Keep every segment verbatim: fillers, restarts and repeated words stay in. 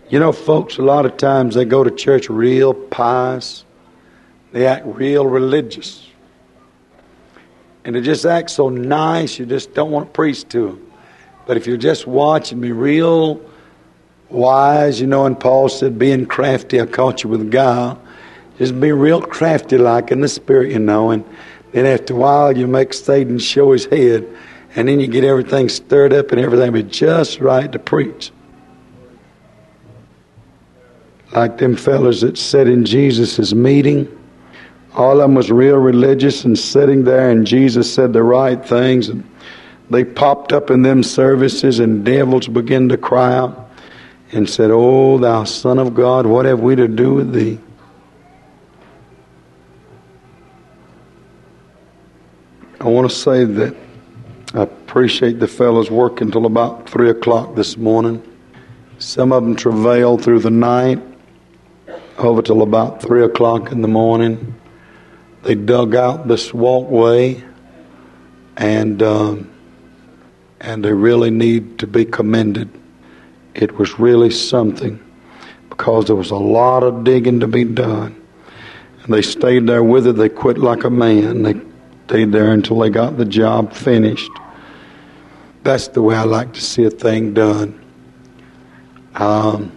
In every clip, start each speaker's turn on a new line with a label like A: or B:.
A: You know, folks, a lot of times they go to church real pious. They act real religious. And they just act so nice, you just don't want to preach to them. But if you're just watching me real wise, you know, and Paul said, being crafty, I caught you with guile. Just be real crafty like in the spirit, you know. And then after a while, you make Satan show his head. And then you get everything stirred up and everything be just right to preach. Like them fellas that sat in Jesus' meeting. All of them was real religious and sitting there, and Jesus said the right things. And they popped up in them services, and devils began to cry out and said, "Oh, thou Son of God, what have we to do with thee?" I want to say that I appreciate the fellows working till about three o'clock this morning. Some of them travailed through the night over till about three o'clock in the morning. They dug out this walkway, and um, and they really need to be commended. It was really something, because there was a lot of digging to be done. And they stayed there with it. They quit like a man. They stayed there until they got the job finished. That's the way I like to see a thing done. Um,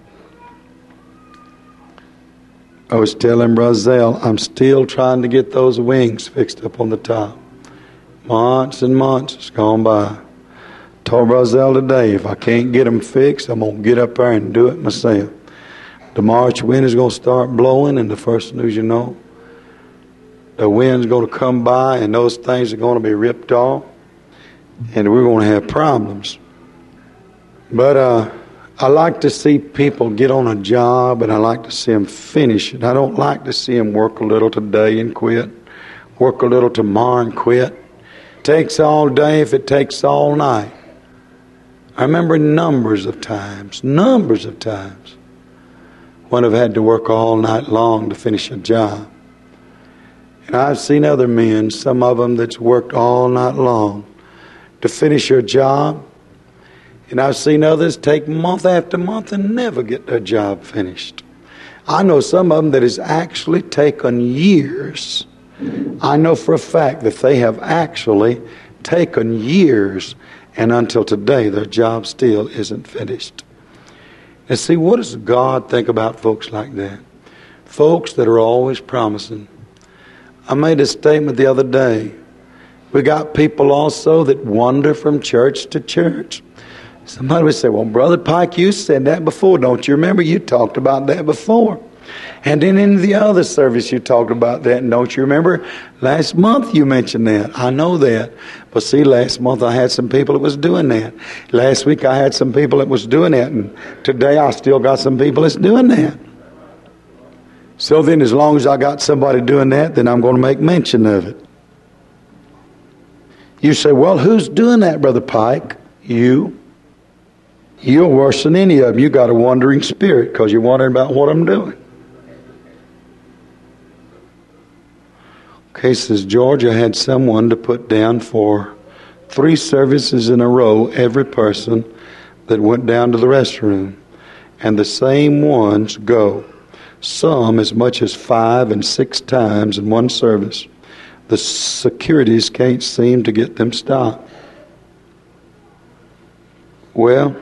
A: I was telling Brazil, I'm still trying to get those wings fixed up on the top. Months and months has gone by. Told Brazil today, if I can't get them fixed, I'm going to get up there and do it myself. The March wind is going to start blowing, and the first news you know, the wind's going to come by, and those things are going to be ripped off, and we're going to have problems. But uh, I like to see people get on a job, and I like to see them finish it. I don't like to see them work a little today and quit, work a little tomorrow and quit. It takes all day if it takes all night. I remember numbers of times, numbers of times, when I've had to work all night long to finish a job. And I've seen other men, some of them that's worked all night long to finish their job. And I've seen others take month after month and never get their job finished. I know some of them that has actually taken years. I know for a fact that they have actually taken years, and until today their job still isn't finished. And see, what does God think about folks like that? Folks that are always promising. I made a statement the other day. We got people also that wander from church to church. Somebody would say, well, Brother Pike, you said that before. Don't you remember? You talked about that before. And then in the other service you talked about that. And don't you remember? Last month you mentioned that. I know that. But see, last month I had some people that was doing that. Last week I had some people that was doing that. And today I still got some people that's doing that. So then as long as I got somebody doing that, then I'm going to make mention of it. You say, well, who's doing that, Brother Pike? You. You're worse than any of them. You got a wandering spirit because you're wondering about what I'm doing. Okay, says Georgia had someone to put down for three services in a row, every person that went down to the restroom. And the same ones go. Some as much as five and six times in one service. The securities can't seem to get them stopped. Well,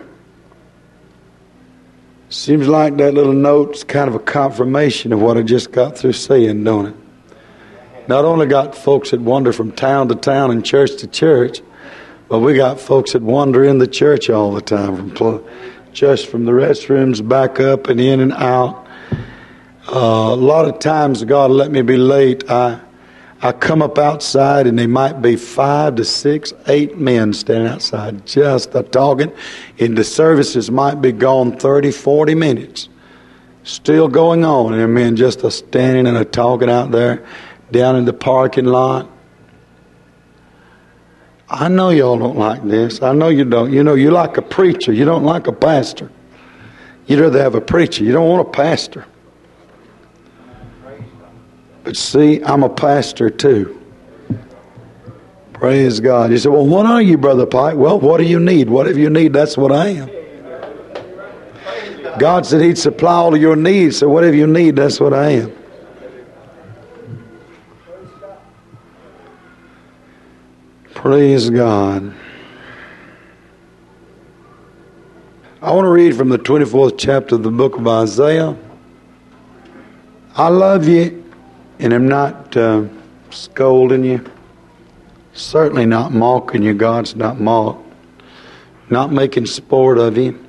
A: seems like that little note's kind of a confirmation of what I just got through saying, don't it? Not only got folks that wander from town to town and church to church, but we got folks that wander in the church all the time, from just from the restrooms back up and in and out. Uh, a lot of times God let me be late. I I come up outside and there might be five to six, eight men standing outside just a talking. And the services might be gone thirty, forty minutes. Still going on. And men just a standing and a talking out there down in the parking lot. I know y'all don't like this. I know you don't. You know, you like a preacher. You don't like a pastor. You'd rather have a preacher. You don't want a pastor. But see, I'm a pastor too. Praise God. You say, well, what are you, Brother Pike? Well, what do you need? Whatever you need, that's what I am. God said He'd supply all of your needs, so whatever you need, that's what I am. Praise God. I want to read from the twenty-fourth chapter of the book of Isaiah. I love you, and I'm not uh, scolding you. Certainly not mocking you. God's not mocked. Not making sport of you.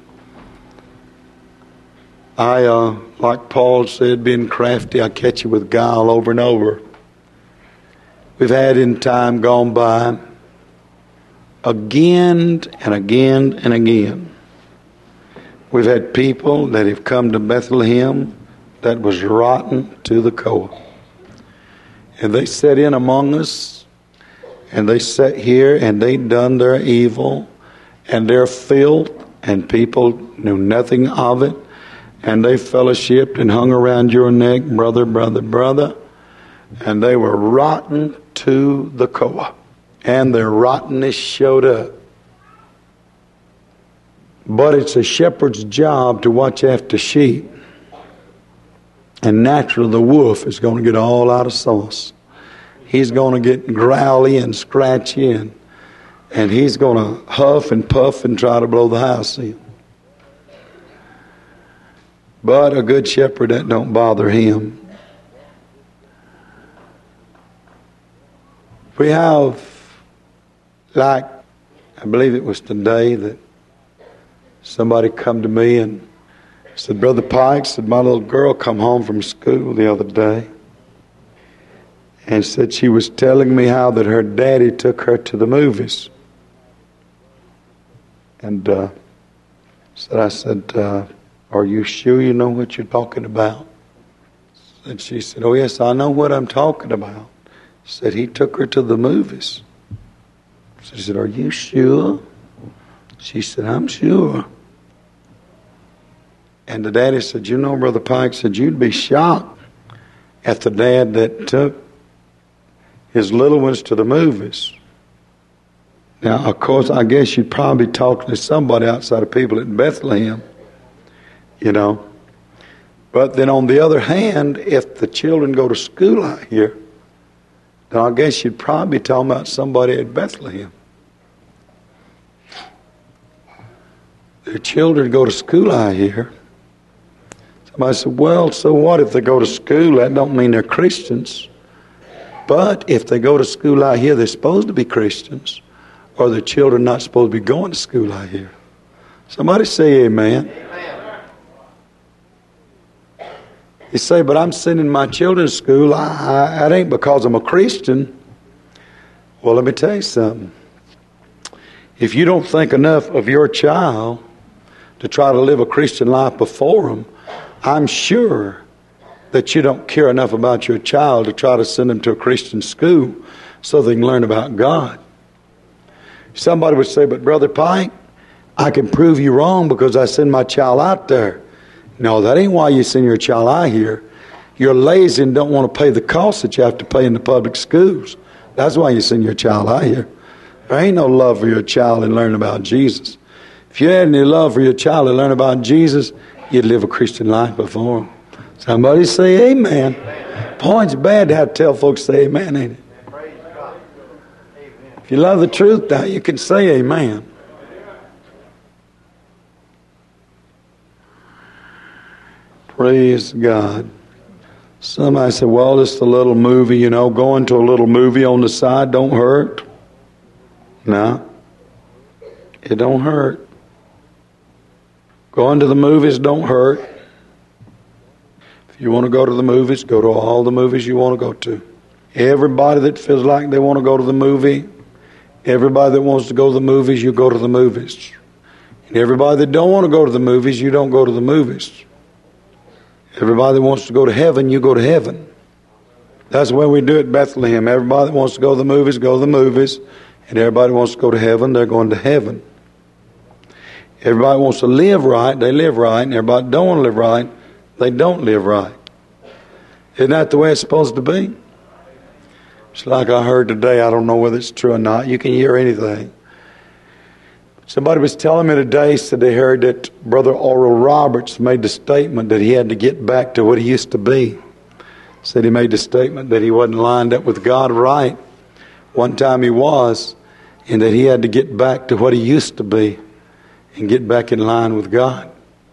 A: I, uh, like Paul said, being crafty, I catch you with guile over and over. We've had in time gone by, again and again and again, we've had people that have come to Bethlehem that was rotten to the core. And they sat in among us, and they sat here, and they done their evil and their filth, and people knew nothing of it. And they fellowshiped and hung around your neck, brother, brother, brother. And they were rotten to the core. And their rottenness showed up. But it's a shepherd's job to watch after sheep. And naturally the wolf is going to get all out of sauce. He's going to get growly and scratchy, and, and he's going to huff and puff and try to blow the house in. But a good shepherd, that don't bother him. We have, like, I believe it was today that somebody come to me and said, Brother Pike, said, my little girl come home from school the other day and said she was telling me how that her daddy took her to the movies. And uh, said, I said, uh, are you sure you know what you're talking about? And she said, oh yes, I know what I'm talking about. Said, he took her to the movies. She said, are you sure? She said, I'm sure. And the daddy said, you know, Brother Pike, said, you'd be shocked at the dad that took his little ones to the movies. Now, of course, I guess you'd probably talk to somebody outside of people at Bethlehem, you know. But then on the other hand, if the children go to school out here, then I guess you'd probably be talking about somebody at Bethlehem. Their children go to school out here. Somebody said, well, so what if they go to school? That don't mean they're Christians. But if they go to school out here, they're supposed to be Christians. Or the children not supposed to be going to school out here. Somebody say amen. Amen. You say, but I'm sending my children to school. I, I, that ain't because I'm a Christian. Well, let me tell you something. If you don't think enough of your child to try to live a Christian life before them, I'm sure that you don't care enough about your child to try to send them to a Christian school so they can learn about God. Somebody would say, but Brother Pike, I can prove you wrong because I send my child out there. No, that ain't why you send your child out here. You're lazy and don't want to pay the cost that you have to pay in the public schools. That's why you send your child out here. There ain't no love for your child and learn about Jesus. If you had any love for your child and learn about Jesus, you'd live a Christian life before him. Somebody say amen. Amen. Boy, it's bad to have to tell folks say amen, ain't it? If you love the truth now, you can say amen. Praise God. Somebody said, well, it's a little movie, you know, going to a little movie on the side don't hurt. No, it don't hurt. Going to the movies don't hurt. If you want to go to the movies, go to all the movies you want to go to. Everybody that feels like they want to go to the movie, everybody that wants to go to the movies, you go to the movies. And everybody that don't want to go to the movies, you don't go to the movies. Everybody that wants to go to heaven, you go to heaven. That's the way we do it at Bethlehem. Everybody that wants to go to the movies, go to the movies. And everybody wants to go to heaven, they're going to heaven. Everybody wants to live right, they live right. And everybody don't want to live right, they don't live right. Isn't that the way it's supposed to be? It's like I heard today, I don't know whether it's true or not. You can hear anything. Somebody was telling me today, said they heard that Brother Oral Roberts made the statement that he had to get back to what he used to be. Said he made the statement that he wasn't lined up with God right. One time he was, and that he had to get back to what he used to be and get back in line with God.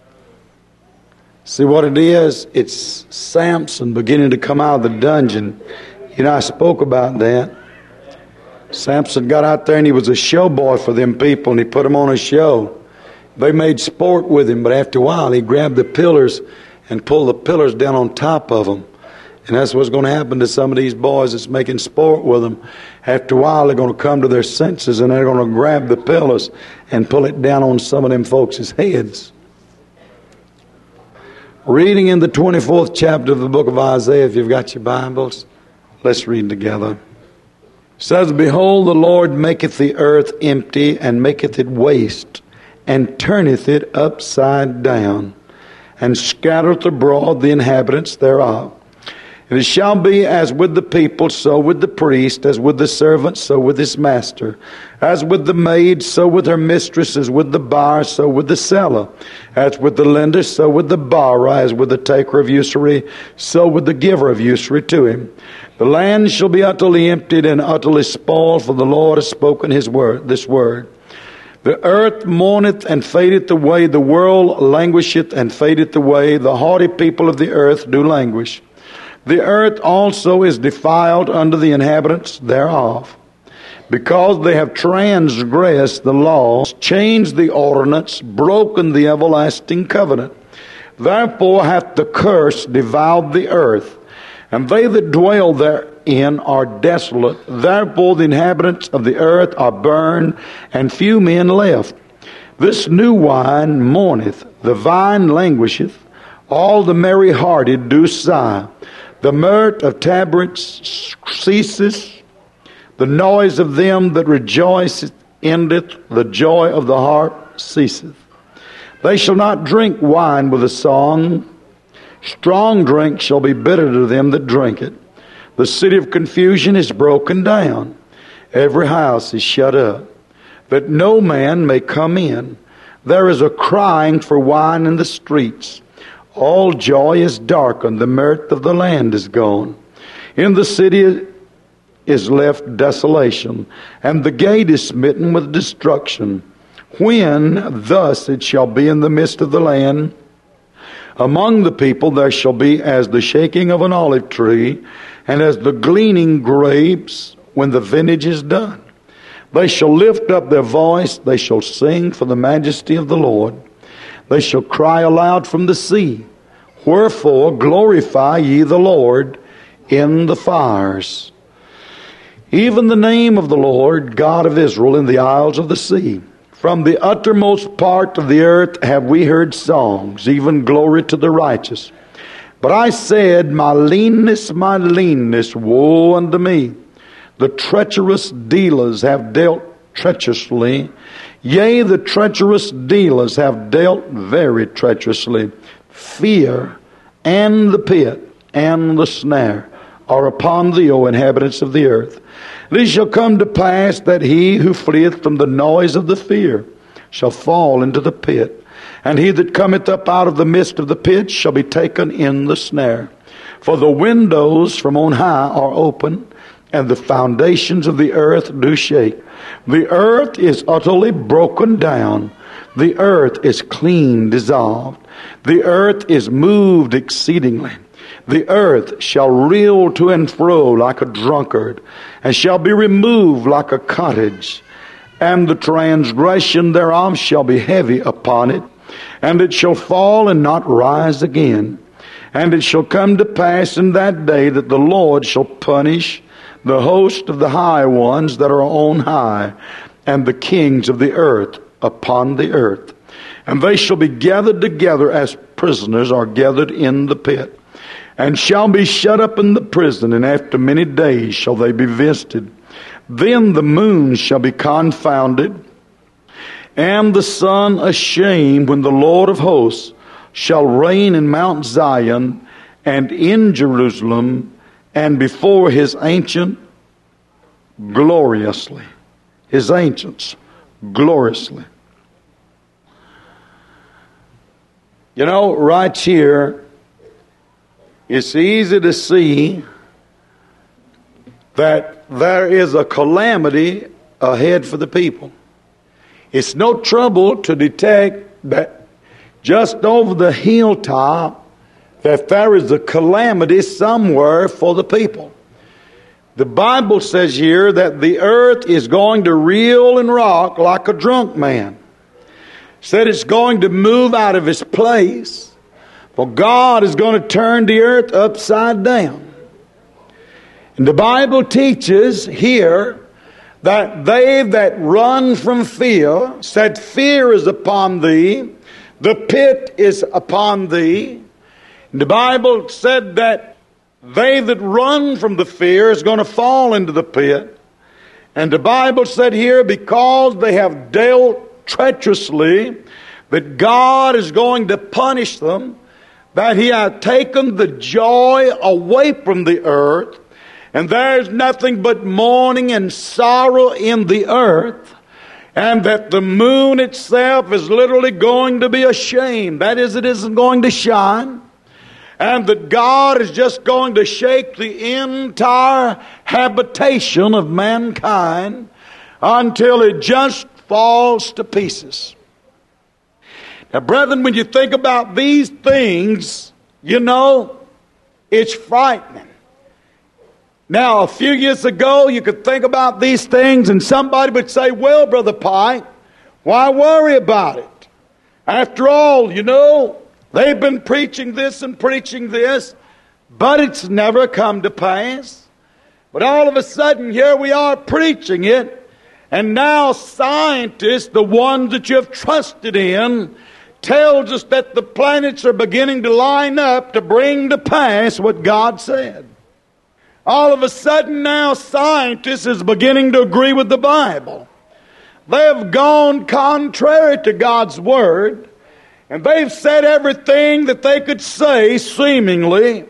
A: See what it is? It's Samson beginning to come out of the dungeon. You know, I spoke about that. Samson got out there and he was a showboy for them people, and he put them on a show. They made sport with him, but after a while he grabbed the pillars and pulled the pillars down on top of them. And that's what's going to happen to some of these boys that's making sport with them. After a while they're going to come to their senses, and they're going to grab the pillars and pull it down on some of them folks' heads. Reading in the twenty-fourth chapter of the book of Isaiah, if you've got your Bibles, let's read together. It says, Behold, the Lord maketh the earth empty, and maketh it waste, and turneth it upside down, and scattereth abroad the inhabitants thereof. And it shall be as with the people, so with the priest, as with the servant, so with his master, as with the maid, so with her mistress, as with the buyer, so with the seller, as with the lender, so with the borrower, as with the taker of usury, so with the giver of usury to him. The land shall be utterly emptied and utterly spoiled, for the Lord has spoken his word, this word. The earth mourneth and fadeth away, the world languisheth and fadeth away, the haughty people of the earth do languish. The earth also is defiled under the inhabitants thereof, because they have transgressed the laws, changed the ordinance, broken the everlasting covenant. Therefore hath the curse devoured the earth, and they that dwell therein are desolate. Therefore the inhabitants of the earth are burned, and few men left. This new wine mourneth, the vine languisheth, all the merry-hearted do sigh. The mirth of tabrets ceases, the noise of them that rejoice endeth, the joy of the harp ceaseth. They shall not drink wine with a song, strong drink shall be bitter to them that drink it. The city of confusion is broken down, every house is shut up, that no man may come in. There is a crying for wine in the streets. All joy is darkened, the mirth of the land is gone. In the city is left desolation, and the gate is smitten with destruction. When thus it shall be in the midst of the land, among the people there shall be as the shaking of an olive tree, and as the gleaning grapes when the vintage is done. They shall lift up their voice, they shall sing for the majesty of the Lord. They shall cry aloud from the sea. Wherefore glorify ye the Lord in the fires. Even the name of the Lord, God of Israel, in the isles of the sea. From the uttermost part of the earth have we heard songs, even glory to the righteous. But I said, my leanness, my leanness, woe unto me. The treacherous dealers have dealt treacherously. Yea, the treacherous dealers have dealt very treacherously. Fear and the pit and the snare are upon thee, O inhabitants of the earth. And it shall come to pass that he who fleeth from the noise of the fear shall fall into the pit. And he that cometh up out of the midst of the pit shall be taken in the snare. For the windows from on high are open, and the foundations of the earth do shake. The earth is utterly broken down. The earth is clean dissolved. The earth is moved exceedingly. The earth shall reel to and fro like a drunkard, and shall be removed like a cottage. And the transgression thereof shall be heavy upon it, and it shall fall and not rise again. And it shall come to pass in that day that the Lord shall punish the host of the high ones that are on high, and the kings of the earth upon the earth. And they shall be gathered together as prisoners are gathered in the pit, and shall be shut up in the prison, and after many days shall they be visited. Then the moon shall be confounded, and the sun ashamed, when the Lord of hosts shall reign in Mount Zion and in Jerusalem, and before his ancient gloriously. His ancients gloriously. You know, right here, it's easy to see that there is a calamity ahead for the people. It's no trouble to detect that just over the hilltop that there is a calamity somewhere for the people. The Bible says here that the earth is going to reel and rock like a drunk man. Said it's going to move out of its place, for God is going to turn the earth upside down. And the Bible teaches here that they that run from fear, said fear is upon thee, the pit is upon thee. And the Bible said that they that run from the fear is going to fall into the pit. And the Bible said here, because they have dealt treacherously, that God is going to punish them, that He hath taken the joy away from the earth, and there's nothing but mourning and sorrow in the earth, and that the moon itself is literally going to be ashamed. That is, it isn't going to shine. And that God is just going to shake the entire habitation of mankind until it just falls to pieces. Now, brethren, when you think about these things, you know, it's frightening. Now, a few years ago, you could think about these things and somebody would say, well, Brother Pike, why worry about it? After all, you know, they've been preaching this and preaching this, but it's never come to pass. But all of a sudden, here we are preaching it, and now scientists, the ones that you have trusted in, tells us that the planets are beginning to line up to bring to pass what God said. All of a sudden now scientists is beginning to agree with the Bible. They have gone contrary to God's Word, and they've said everything that they could say, seemingly,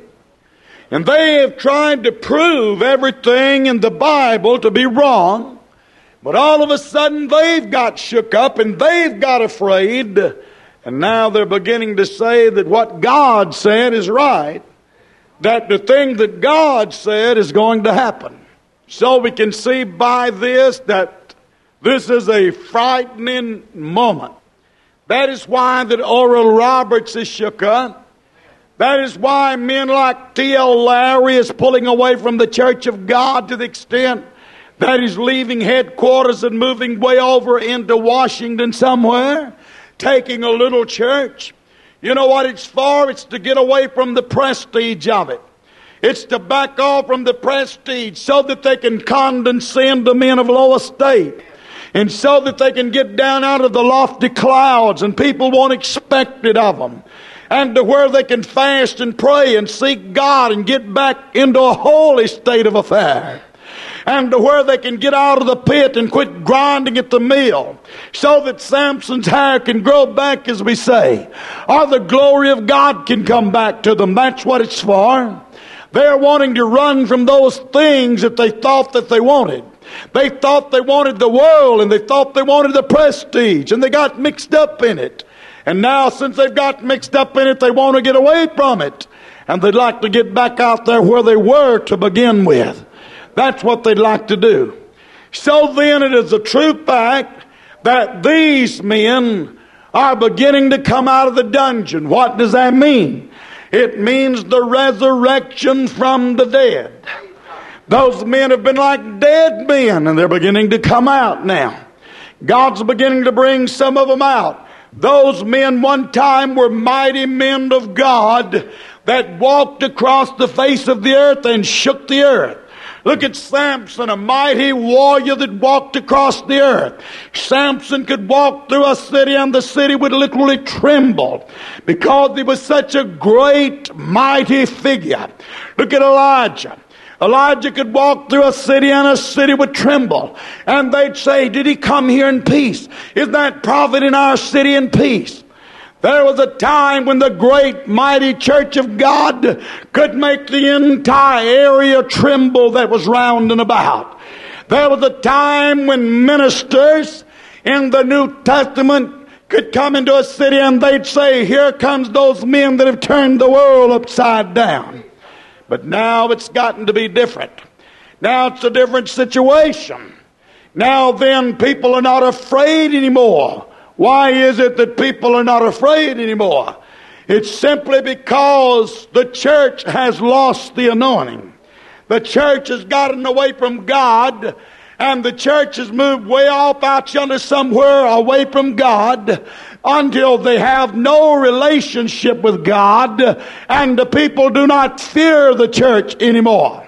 A: and they have tried to prove everything in the Bible to be wrong, but all of a sudden they've got shook up and they've got afraid, and now they're beginning to say that what God said is right, that the thing that God said is going to happen. So we can see by this that this is a frightening moment. That is why that Oral Roberts is shook up. That is why men like T L Larry is pulling away from the Church of God to the extent that he's leaving headquarters and moving way over into Washington somewhere, taking a little church. You know what it's for? It's to get away from the prestige of it. It's to back off from the prestige so that they can condescend to men of low estate. And so that they can get down out of the lofty clouds and people won't expect it of them. And to where they can fast and pray and seek God and get back into a holy state of affair. And to where they can get out of the pit and quit grinding at the mill, so that Samson's hair can grow back, as we say, or the glory of God can come back to them. That's what it's for. They're wanting to run from those things that they thought that they wanted. They thought they wanted the world, and they thought they wanted the prestige, and they got mixed up in it. And now, since they've got mixed up in it, they want to get away from it, and they'd like to get back out there where they were to begin with. That's what they'd like to do. So then it is a true fact that these men are beginning to come out of the dungeon. What does that mean? It means the resurrection from the dead. Those men have been like dead men, and they're beginning to come out now. God's beginning to bring some of them out. Those men one time were mighty men of God that walked across the face of the earth and shook the earth. Look at Samson, a mighty warrior that walked across the earth. Samson could walk through a city and the city would literally tremble because he was such a great, mighty figure. Look at Elijah. Elijah could walk through a city and a city would tremble. And they'd say, did he come here in peace? Is that prophet in our city in peace? There was a time when the great mighty church of God could make the entire area tremble that was round and about. There was a time when ministers in the New Testament could come into a city and they'd say, here comes those men that have turned the world upside down. But now it's gotten to be different. Now it's a different situation. Now then, people are not afraid anymore. Why is it that people are not afraid anymore? It's simply because the church has lost the anointing. The church has gotten away from God, and the church has moved way off out yonder somewhere away from God until they have no relationship with God, and the people do not fear the church anymore.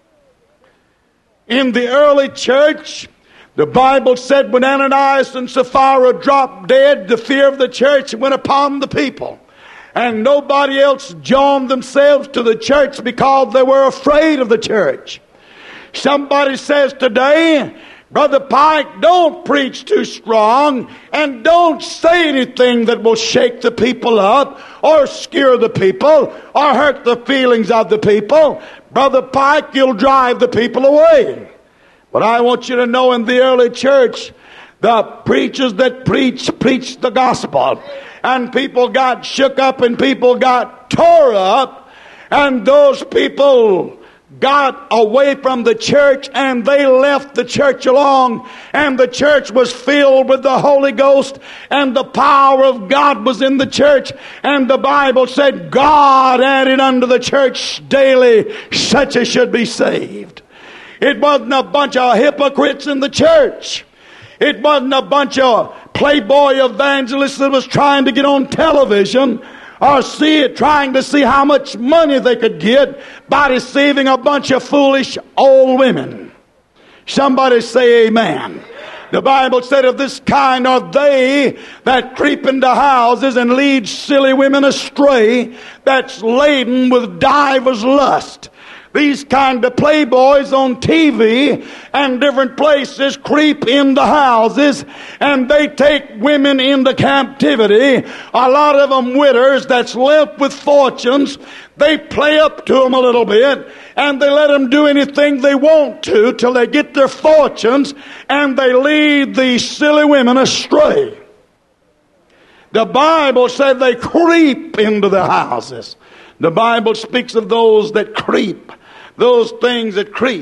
A: In the early church, the Bible said when Ananias and Sapphira dropped dead, the fear of the church went upon the people. And nobody else joined themselves to the church because they were afraid of the church. Somebody says today, Brother Pike, don't preach too strong and don't say anything that will shake the people up or scare the people or hurt the feelings of the people. Brother Pike, you'll drive the people away. But I want you to know, in the early church, the preachers that preached, preached the gospel. And people got shook up and people got tore up. And those people got away from the church and they left the church alone. And the church was filled with the Holy Ghost and the power of God was in the church. And the Bible said God added unto the church daily such as should be saved. It wasn't a bunch of hypocrites in the church. It wasn't a bunch of playboy evangelists that was trying to get on television or see it, trying to see how much money they could get by deceiving a bunch of foolish old women. Somebody say amen. The Bible said of this kind are they that creep into houses and lead silly women astray, that's laden with divers lust. These kind of playboys on T V and different places creep into houses and they take women into captivity. A lot of them widows that's left with fortunes. They play up to them a little bit and they let them do anything they want to till they get their fortunes, and they lead these silly women astray. The Bible said they creep into the houses. The Bible speaks of those that creep. Those things that creep.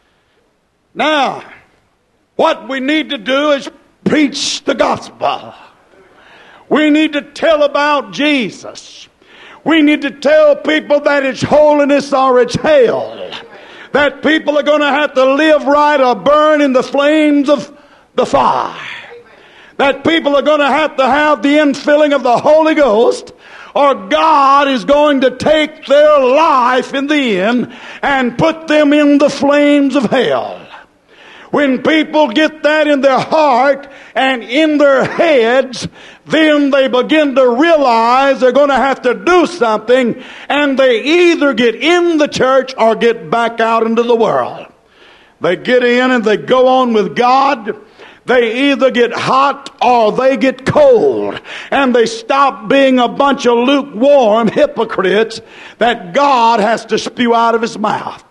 A: Now, what we need to do is preach the gospel. We need to tell about Jesus. We need to tell people that it's holiness or it's hell. That people are going to have to live right or burn in the flames of the fire. That people are going to have to have the infilling of the Holy Ghost, or God is going to take their life in the end and put them in the flames of hell. When people get that in their heart and in their heads, then they begin to realize they're going to have to do something, and they either get in the church or get back out into the world. They get in and they go on with God. They either get hot or they get cold. And they stop being a bunch of lukewarm hypocrites that God has to spew out of his mouth.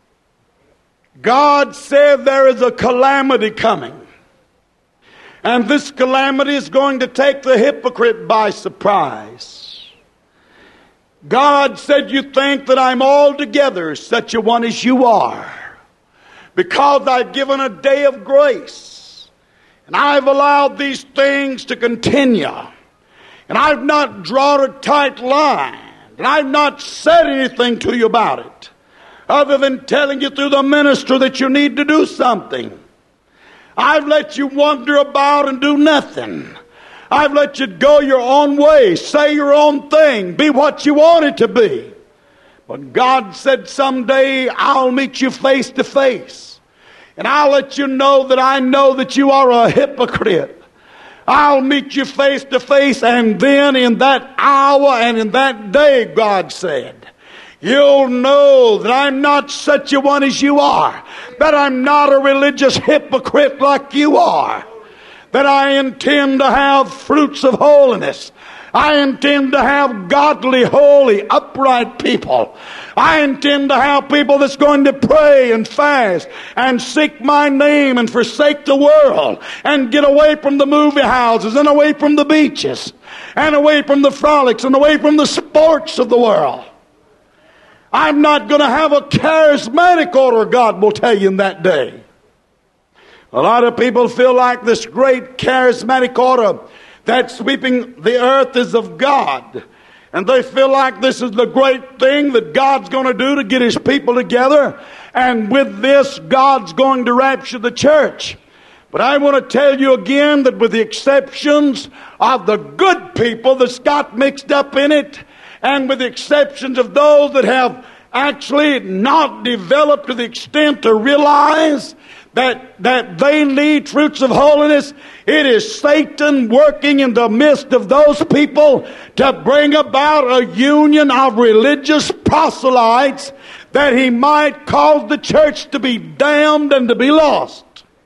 A: God said there is a calamity coming. And this calamity is going to take the hypocrite by surprise. God said, you think that I'm altogether such a one as you are, because I've given a day of grace. And I've allowed these things to continue. And I've not drawn a tight line. And I've not said anything to you about it, other than telling you through the minister that you need to do something. I've let you wander about and do nothing. I've let you go your own way, say your own thing, be what you want it to be. But God said someday I'll meet you face to face. And I'll let you know that I know that you are a hypocrite. I'll meet you face to face, and then in that hour and in that day, God said, you'll know that I'm not such a one as you are. That I'm not a religious hypocrite like you are. that I intend to have fruits of holiness. I intend to have godly, holy, upright people. I intend to have people that's going to pray and fast and seek my name and forsake the world and get away from the movie houses and away from the beaches and away from the frolics and away from the sports of the world. I'm not going to have a charismatic order, God will tell you in that day. A lot of people feel like this great charismatic order that's sweeping the earth is of God. And they feel like this is the great thing that God's going to do to get His people together. And with this, God's going to rapture the church. But I want to tell you again that with the exceptions of the good people that's got mixed up in it, and with the exceptions of those that have actually not developed to the extent to realize that, that they need fruits of holiness, it is Satan working in the midst of those people to bring about a union of religious proselytes that he might cause the church to be damned and to be lost.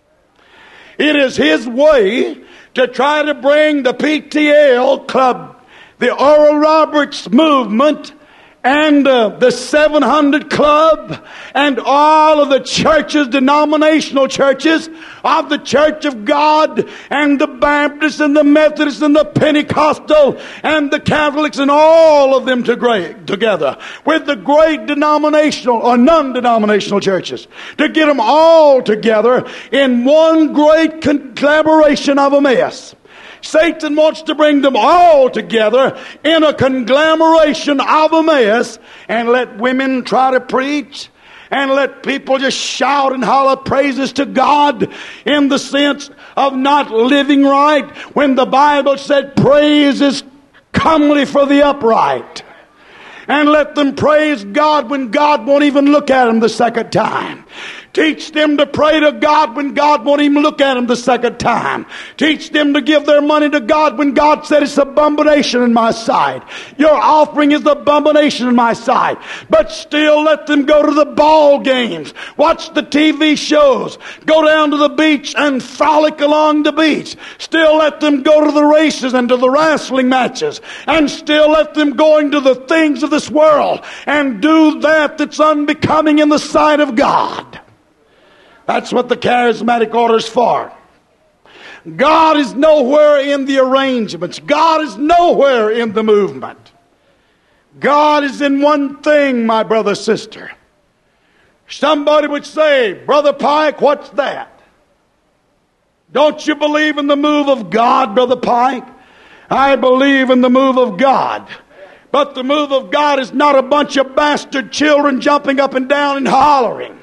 A: It is his way to try to bring the P T L Club, the Oral Roberts movement, and uh, the seven hundred Club, and all of the churches, denominational churches of the Church of God, and the Baptists, and the Methodists, and the Pentecostal, and the Catholics, and all of them to great, together with the great denominational or non-denominational churches, to get them all together in one great collaboration of a mess. Satan wants to bring them all together in a conglomeration of a mess and let women try to preach and let people just shout and holler praises to God in the sense of not living right when the Bible said praise is comely for the upright. And let them praise God when God won't even look at them the second time. Teach them to pray to God when God won't even look at them the second time. Teach them to give their money to God when God said it's abomination in my sight. Your offering is abomination in my sight. But still let them go to the ball games, watch the T V shows, go down to the beach and frolic along the beach. Still let them go to the races and to the wrestling matches. And still let them go into the things of this world and do that that's unbecoming in the sight of God. That's what the charismatic order is for. God is nowhere in the arrangements. God is nowhere in the movement. God is in one thing, my brother, sister. Somebody would say, Brother Pike, what's that? Don't you believe in the move of God, Brother Pike? I believe in the move of God. But the move of God is not a bunch of bastard children jumping up and down and hollering.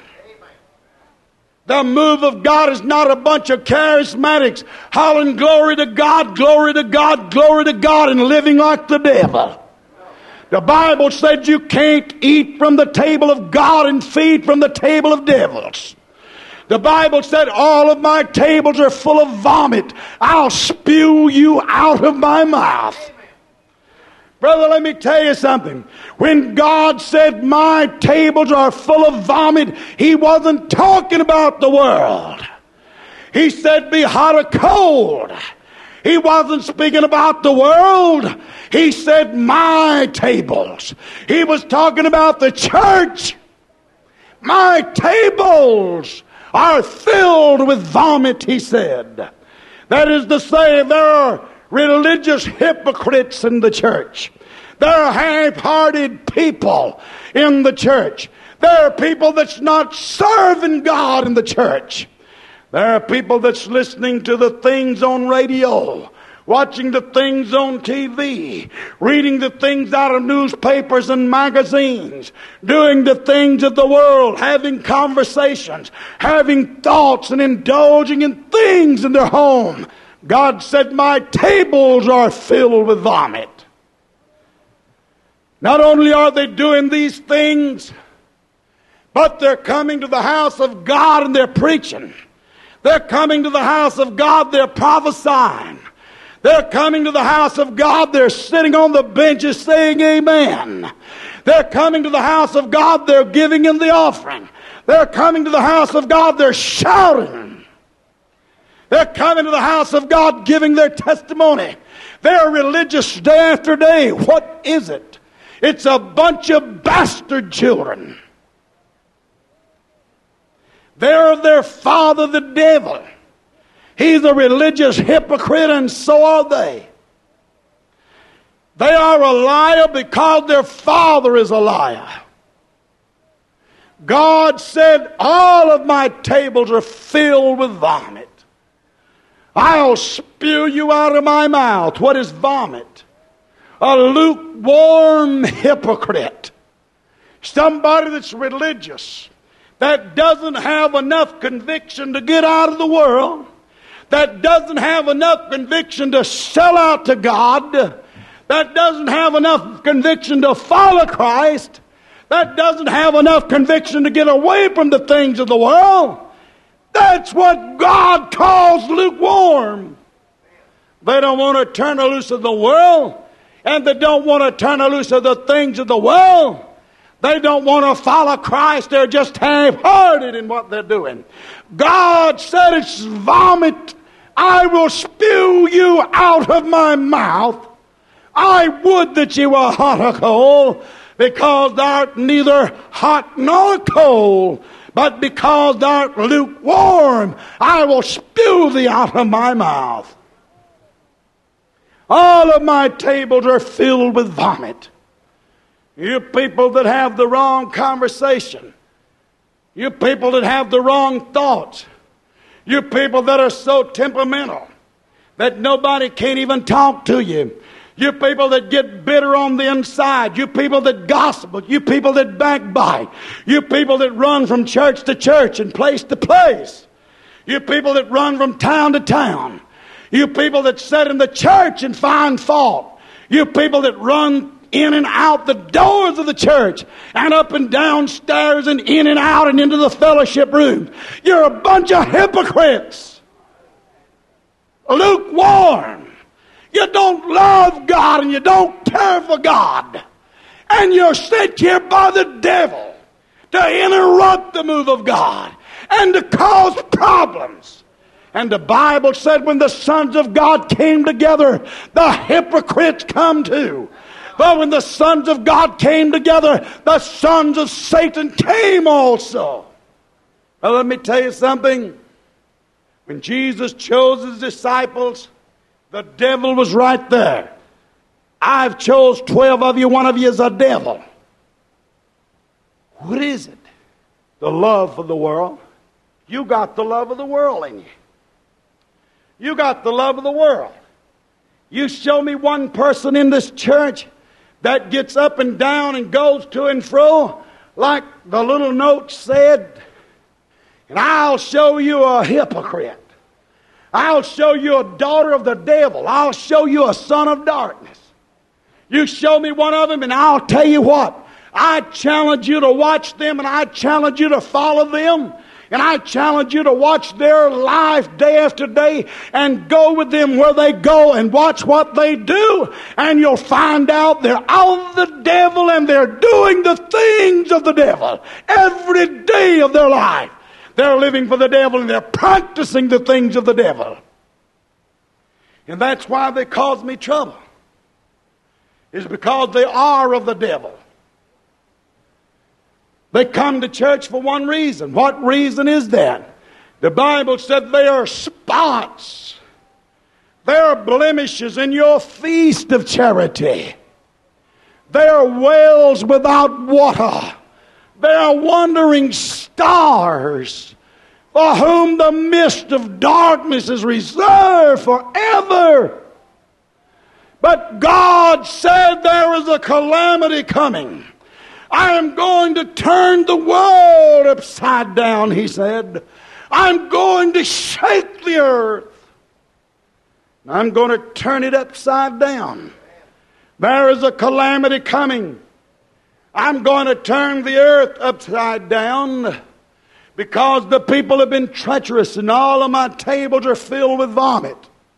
A: The move of God is not a bunch of charismatics hollering glory to God, glory to God, glory to God, and living like the devil. The Bible said you can't eat from the table of God and feed from the table of devils. The Bible said all of my tables are full of vomit. I'll spew you out of my mouth. Brother, let me tell you something. When God said my tables are full of vomit, He wasn't talking about the world. He said be hot or cold. He wasn't speaking about the world. He said my tables. He was talking about the church. My tables are filled with vomit, He said. That is to say, there are religious hypocrites in the church. There are half-hearted people in the church. There are people that's not serving God in the church. There are people that's listening to the things on radio, watching the things on T V, reading the things out of newspapers and magazines, doing the things of the world, having conversations, having thoughts and indulging in things in their home. God said, my tables are filled with vomit. Not only are they doing these things, but they're coming to the house of God and they're preaching. They're coming to the house of God, they're prophesying. They're coming to the house of God, they're sitting on the benches saying amen. They're coming to the house of God, they're giving in the offering. They're coming to the house of God, they're shouting. They're coming to the house of God giving their testimony. They're religious day after day. What is it? It's a bunch of bastard children. They're their father, the devil. He's a religious hypocrite, and so are they. They are a liar because their father is a liar. God said, all of my tables are filled with vomit. I'll spew you out of my mouth. What is vomit? A lukewarm hypocrite. Somebody that's religious, that doesn't have enough conviction to get out of the world, that doesn't have enough conviction to sell out to God, that doesn't have enough conviction to follow Christ, that doesn't have enough conviction to get away from the things of the world. That's what God calls lukewarm. They don't want to turn loose of the world, and they don't want to turn loose of the things of the world. They don't want to follow Christ. They're just half-hearted in what they're doing. God said, it's vomit. I will spew you out of my mouth. I would that you were hot or cold, because thou art neither hot nor cold. But because thou art lukewarm, I will spew thee out of my mouth. All of my tables are filled with vomit. You people that have the wrong conversation. You people that have the wrong thoughts. You people that are so temperamental that nobody can't even talk to you. You people that get bitter on the inside. You people that gossip. You people that backbite. You people that run from church to church and place to place. You people that run from town to town. You people that sit in the church and find fault. You people that run in and out the doors of the church and up and down stairs and in and out and into the fellowship room. You're a bunch of hypocrites. Lukewarm. You don't love God and you don't care for God. And you're sent here by the devil to interrupt the move of God and to cause problems. And the Bible said when the sons of God came together, the hypocrites come too. But when the sons of God came together, the sons of Satan came also. Now let me tell you something. When Jesus chose his disciples, the devil was right there. I've chose twelve of you. One of you is a devil. What is it? The love for the world. You got the love of the world in you. You got the love of the world. You show me one person in this church that gets up and down and goes to and fro like the little note said, and I'll show you a hypocrite. I'll show you a daughter of the devil. I'll show you a son of darkness. You show me one of them and I'll tell you what. I challenge you to watch them, and I challenge you to follow them. And I challenge you to watch their life day after day and go with them where they go and watch what they do. And you'll find out they're of the devil and they're doing the things of the devil every day of their life. They're living for the devil and they're practicing the things of the devil. And that's why they cause me trouble. It's because they are of the devil. They come to church for one reason. What reason is that? The Bible said they are spots. They are blemishes in your feast of charity. They are wells without water. They are wandering stars for whom the mist of darkness is reserved forever. But God said there is a calamity coming. I am going to turn the world upside down, he said. I'm going to shake the earth. I'm going to turn it upside down. There is a calamity coming. I'm going to turn the earth upside down because the people have been treacherous and all of my tables are filled with vomit.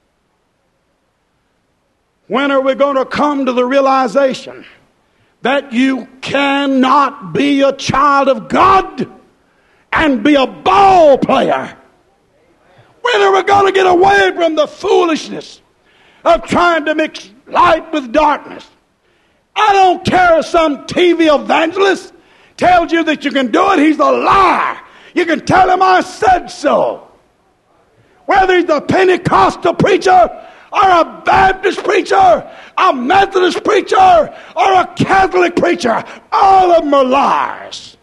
A: When are we going to come to the realization that you cannot be a child of God and be a ball player? When are we going to get away from the foolishness of trying to mix light with darkness? I don't care if some T V evangelist tells you that you can do it. He's a liar. You can tell him I said so. Whether he's a Pentecostal preacher or a Baptist preacher, a Methodist preacher or a Catholic preacher, all of them are liars.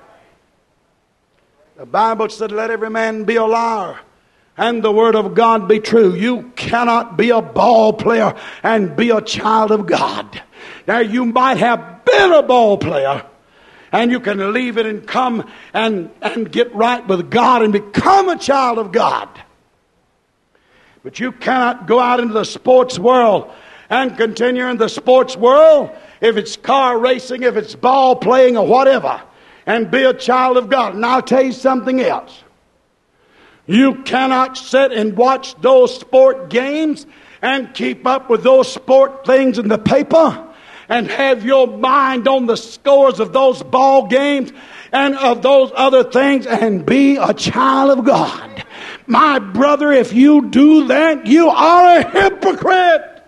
A: The Bible said, let every man be a liar and the word of God be true. You cannot be a ball player and be a child of God. Now, you might have been a ball player, and you can leave it and come and, and get right with God and become a child of God. But you cannot go out into the sports world and continue in the sports world, if it's car racing, if it's ball playing or whatever, and be a child of God. And I'll tell you something else. You cannot sit and watch those sport games and keep up with those sport things in the paper and have your mind on the scores of those ball games and of those other things and be a child of God. My brother, if you do that, you are a hypocrite.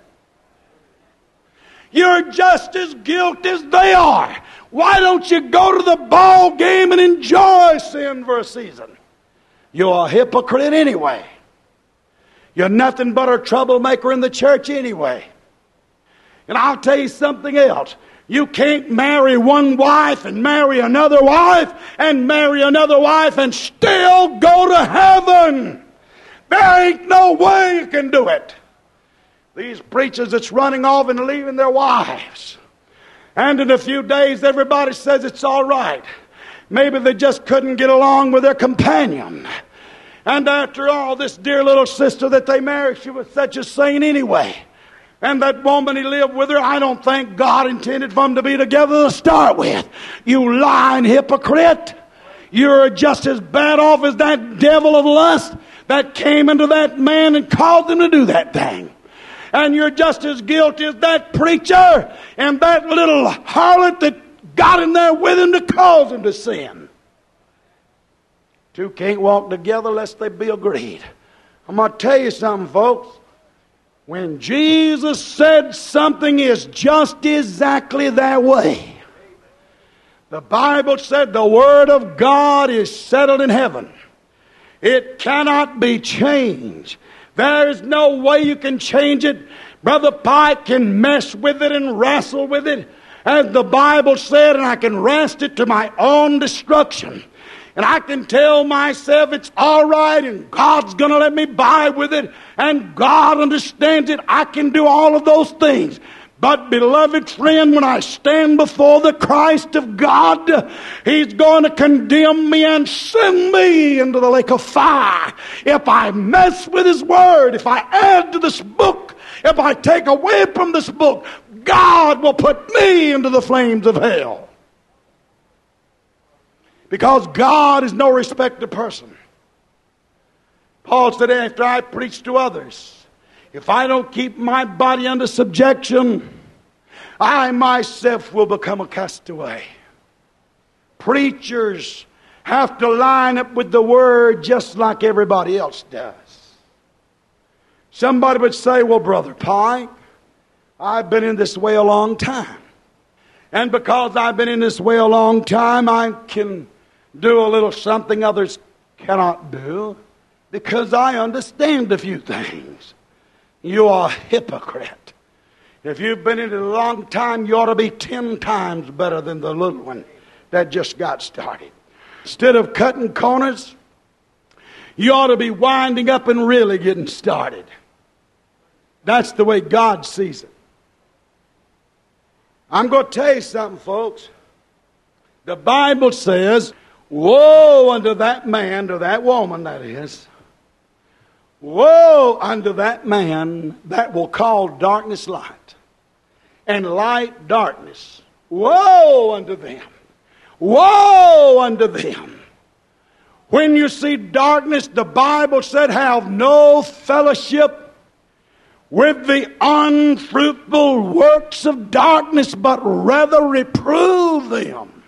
A: You're just as guilty as they are. Why don't you go to the ball game and enjoy sin for a season? You're a hypocrite anyway. You're nothing but a troublemaker in the church anyway. And I'll tell you something else. You can't marry one wife and marry another wife and marry another wife and still go to heaven. There ain't no way you can do it. These preachers that's running off and leaving their wives. And in a few days everybody says it's all right. Maybe they just couldn't get along with their companion. And after all, this dear little sister that they married, she was such a saint anyway. And that woman he lived with her, I don't think God intended for them to be together to start with. You lying hypocrite. You're just as bad off as that devil of lust that came into that man and caused him to do that thing. And you're just as guilty as that preacher and that little harlot that got in there with him to cause him to sin. Two can't walk together lest they be agreed. I'm going to tell you something, folks. When Jesus said something is just exactly that way. The Bible said the Word of God is settled in heaven. It cannot be changed. There is no way you can change it. Brother Pike can mess with it and wrestle with it, as the Bible said, and I can wrest it to my own destruction. And I can tell myself it's all right and God's going to let me by with it and God understands it. I can do all of those things. But beloved friend, when I stand before the Christ of God, He's going to condemn me and send me into the lake of fire. If I mess with His Word, if I add to this book, if I take away from this book, God will put me into the flames of hell. Because God is no respecter of person. Paul said, after I preach to others, if I don't keep my body under subjection, I myself will become a castaway. Preachers have to line up with the Word just like everybody else does. Somebody would say, well, Brother Pike, I've been in this way a long time. And because I've been in this way a long time, I can do a little something others cannot do because I understand a few things. You are a hypocrite. If you've been in it a long time, you ought to be ten times better than the little one that just got started. Instead of cutting corners, you ought to be winding up and really getting started. That's the way God sees it. I'm going to tell you something, folks. The Bible says, woe unto that man, to that woman, that is. Woe unto that man that will call darkness light, and light darkness. Woe unto them. Woe unto them. When you see darkness, the Bible said, have no fellowship with the unfruitful works of darkness, but rather reprove them.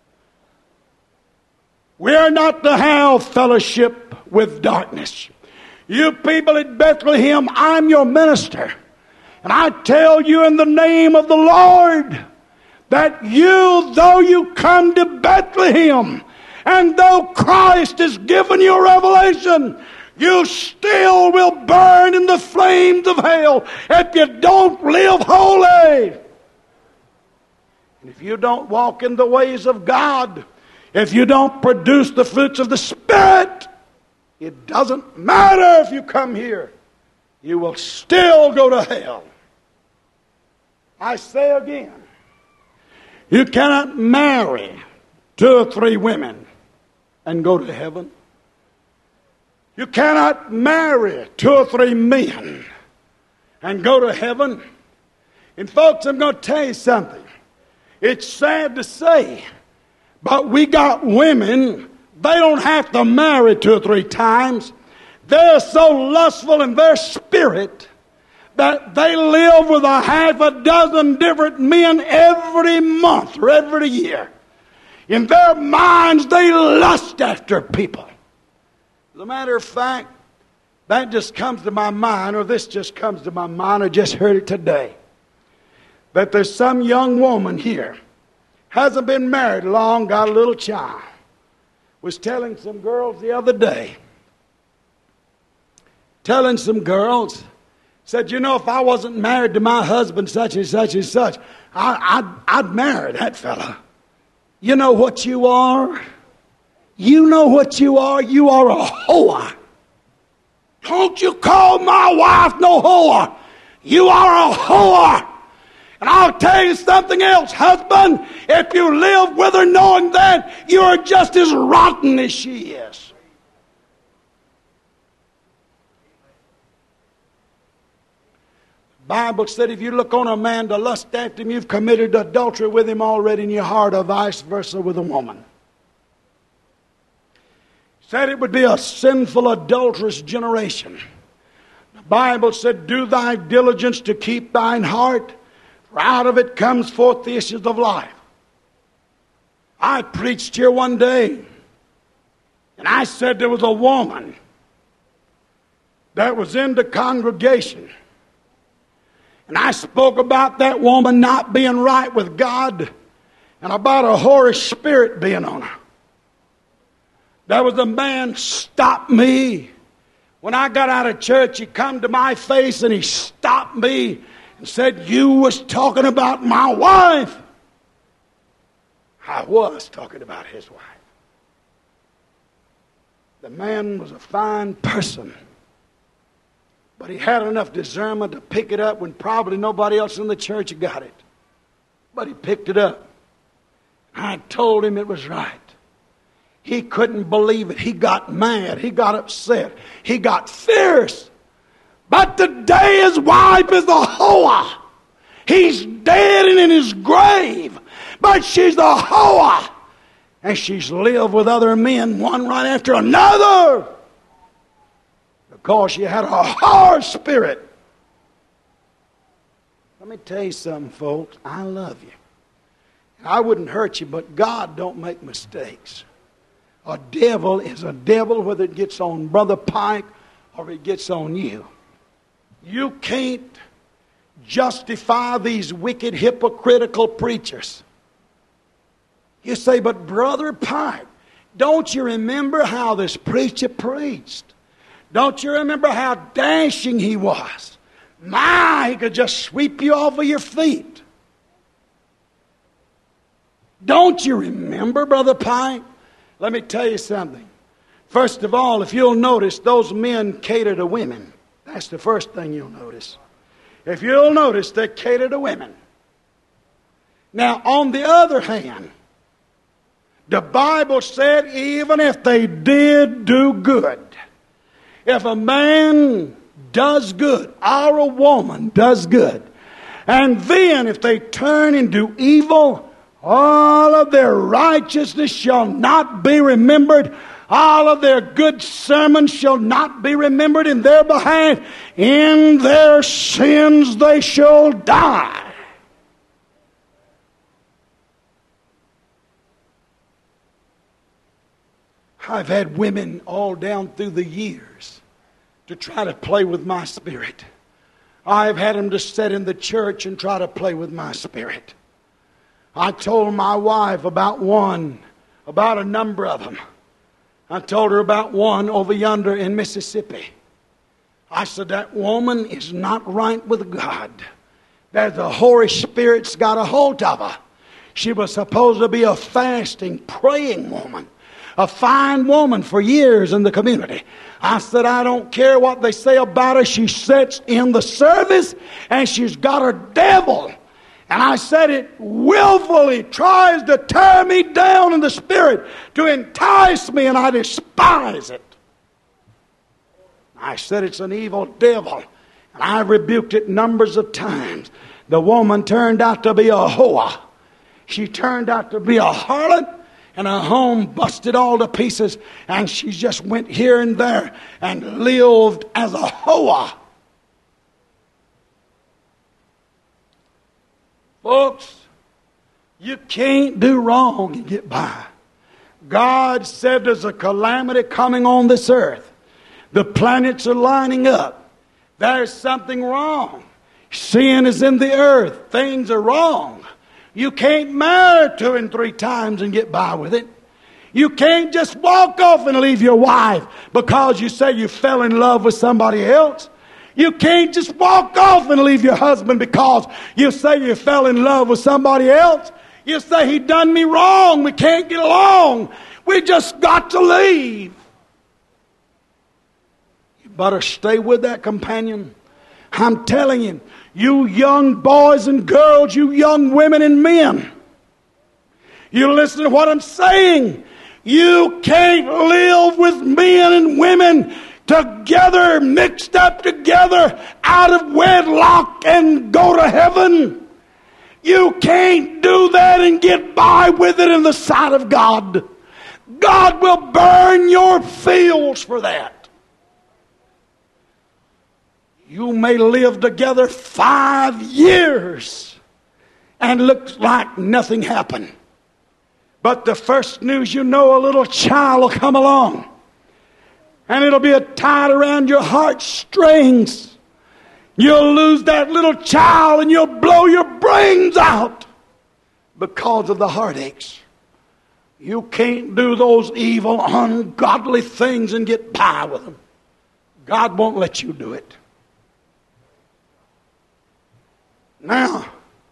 A: We are not to have fellowship with darkness. You people at Bethlehem, I'm your minister. And I tell you in the name of the Lord that you, though you come to Bethlehem, and though Christ has given you a revelation, you still will burn in the flames of hell if you don't live holy. And if you don't walk in the ways of God, if you don't produce the fruits of the Spirit, it doesn't matter if you come here. You will still go to hell. I say again, you cannot marry two or three women and go to heaven. You cannot marry two or three men and go to heaven. And folks, I'm going to tell you something. It's sad to say, but we got women, they don't have to marry two or three times. They're so lustful in their spirit that they live with a half a dozen different men every month or every year. In their minds, they lust after people. As a matter of fact, that just comes to my mind, or this just comes to my mind, I just heard it today, that there's some young woman here, hasn't been married long, got a little child, was telling some girls the other day, telling some girls, said, you know, if I wasn't married to my husband such and such and such, I, I'd, I'd marry that fella. You know what you are? You know what you are? You are a whore. Don't you call my wife no whore. You are a whore. And I'll tell you something else, husband. If you live with her knowing that, you are just as rotten as she is. The Bible said if you look on a man to lust after him, you've committed adultery with him already in your heart, or vice versa with a woman. Said it would be a sinful, adulterous generation. The Bible said, do thy diligence to keep thine heart, for out of it comes forth the issues of life. I preached here one day, and I said there was a woman that was in the congregation. And I spoke about that woman not being right with God and about a whorish spirit being on her. There was a man stopped me. When I got out of church, he come to my face and he stopped me and said, you was talking about my wife. I was talking about his wife. The man was a fine person, but he had enough discernment to pick it up when probably nobody else in the church got it. But he picked it up. I told him it was right. He couldn't believe it. He got mad. He got upset. He got fierce. But today his wife is a whore. He's dead and in his grave. But she's a whore. And she's lived with other men, one right after another. Because she had a whore spirit. Let me tell you something, folks. I love you. I wouldn't hurt you, but God don't make mistakes. A devil is a devil, whether it gets on Brother Pike or it gets on you. You can't justify these wicked, hypocritical preachers. You say, but Brother Pike, don't you remember how this preacher preached? Don't you remember how dashing he was? My, he could just sweep you off of your feet. Don't you remember, Brother Pike? Let me tell you something. First of all, if you'll notice, those men cater to women. That's the first thing you'll notice. If you'll notice, they cater to women. Now, on the other hand, the Bible said even if they did do good, if a man does good or a woman does good, and then if they turn and do evil, all of their righteousness shall not be remembered. All of their good sermons shall not be remembered in their behalf. In their sins they shall die. I've had women all down through the years to try to play with my spirit. I've had them to sit in the church and try to play with my spirit. I told my wife about one, about a number of them. I told her about one over yonder in Mississippi. I said, that woman is not right with God. That the Holy Spirit's got a hold of her. She was supposed to be a fasting, praying woman. A fine woman for years in the community. I said, I don't care what they say about her. She sits in the service and she's got her devil. And I said, it willfully tries to tear me down in the spirit, to entice me, and I despise it. I said, it's an evil devil. And I rebuked it numbers of times. The woman turned out to be a hoa. She turned out to be a harlot. And her home busted all to pieces. And she just went here and there and lived as a hoa. Folks, you can't do wrong and get by. God said there's a calamity coming on this earth. The planets are lining up. There's something wrong. Sin is in the earth. Things are wrong. You can't marry two and three times and get by with it. You can't just walk off and leave your wife because you say you fell in love with somebody else. You can't just walk off and leave your husband because you say you fell in love with somebody else. You say he done me wrong. We can't get along. We just got to leave. You better stay with that companion. I'm telling you, you young boys and girls, you young women and men, you listen to what I'm saying. You can't live with men and women together, mixed up together, out of wedlock and go to heaven. You can't do that and get by with it in the sight of God. God will burn your fields for that. You may live together five years and look like nothing happened. But the first news you know, a little child will come along. And it'll be tied around your heartstrings. You'll lose that little child and you'll blow your brains out because of the heartaches. You can't do those evil, ungodly things and get by with them. God won't let you do it. Now,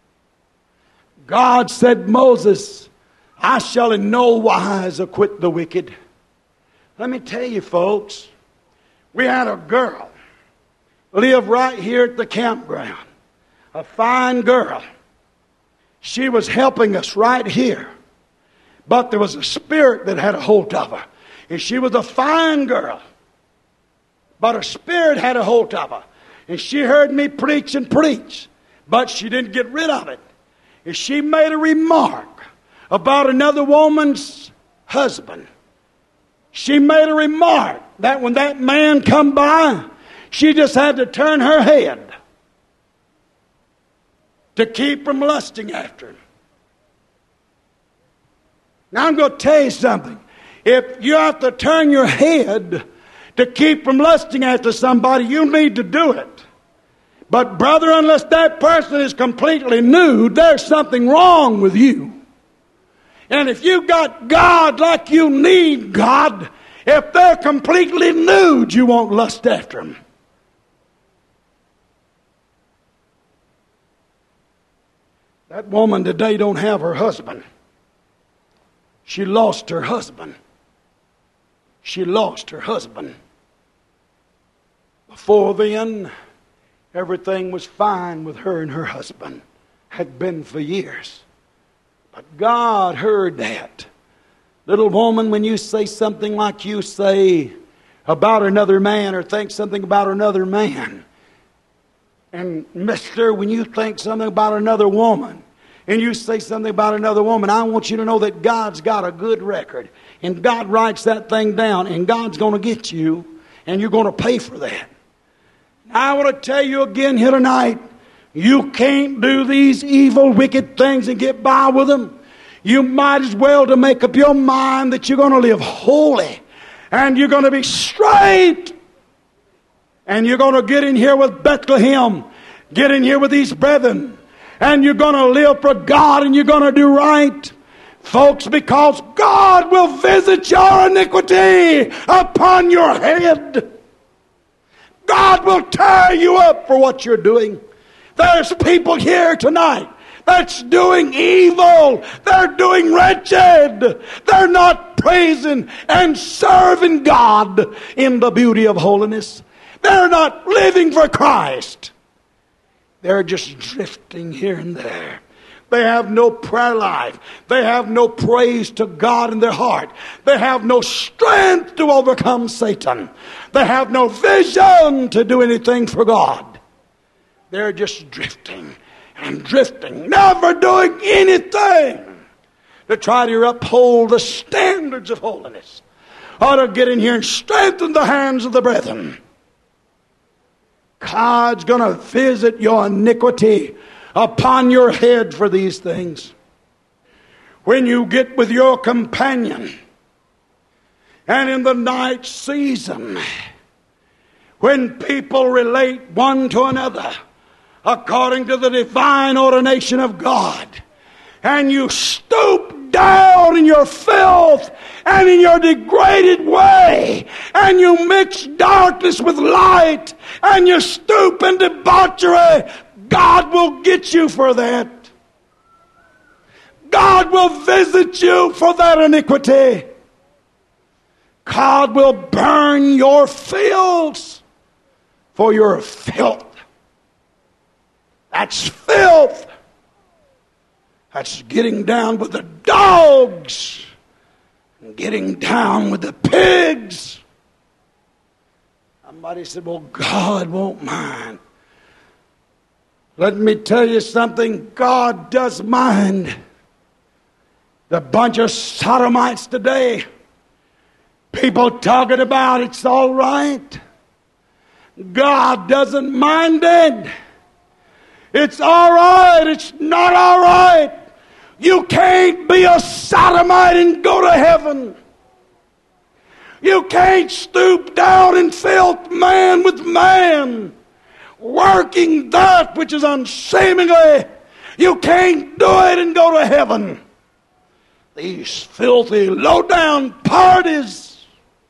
A: God said, Moses, I shall in no wise acquit the wicked. Let me tell you, folks, we had a girl live right here at the campground. A fine girl. She was helping us right here. But there was a spirit that had a hold of her. And she was a fine girl. But a spirit had a hold of her. And she heard me preach and preach. But she didn't get rid of it. And she made a remark about another woman's husband. She made a remark that when that man come by, she just had to turn her head to keep from lusting after him. Now I'm going to tell you something. If you have to turn your head to keep from lusting after somebody, you need to do it. But brother, unless that person is completely nude, there's something wrong with you. And if you got God like you need God, if they're completely nude, you won't lust after them. That woman today don't have her husband. She lost her husband. She lost her husband. Before then, everything was fine with her and her husband. Had been for years. But God heard that. Little woman, when you say something like you say about another man or think something about another man. And mister, when you think something about another woman and you say something about another woman, I want you to know that God's got a good record. And God writes that thing down and God's going to get you and you're going to pay for that. I want to tell you again here tonight, you can't do these evil, wicked things and get by with them. You might as well to make up your mind that you're going to live holy and you're going to be straight. And you're going to get in here with Bethlehem. Get in here with these brethren. And you're going to live for God and you're going to do right. Folks, because God will visit your iniquity upon your head. God will tear you up for what you're doing. There's people here tonight that's doing evil. They're doing wretched. They're not praising and serving God in the beauty of holiness. They're not living for Christ. They're just drifting here and there. They have no prayer life. They have no praise to God in their heart. They have no strength to overcome Satan. They have no vision to do anything for God. They're just drifting and drifting, never doing anything to try to uphold the standards of holiness, or to get in here and strengthen the hands of the brethren. God's going to visit your iniquity upon your head for these things. When you get with your companion, and in the night season, when people relate one to another according to the divine ordination of God, and you stoop down in your filth and in your degraded way, and you mix darkness with light, and you stoop in debauchery, God will get you for that. God will visit you for that iniquity. God will burn your fields for your filth. That's filth. That's getting down with the dogs and getting down with the pigs. Somebody said, well, God won't mind. Let me tell you something. God does mind. The bunch of sodomites today, people talking about it's all right. God doesn't mind it. It's all right. It's not all right. You can't be a sodomite and go to heaven. You can't stoop down in filth man with man, working that which is unseemly. You can't do it and go to heaven. These filthy, low-down parties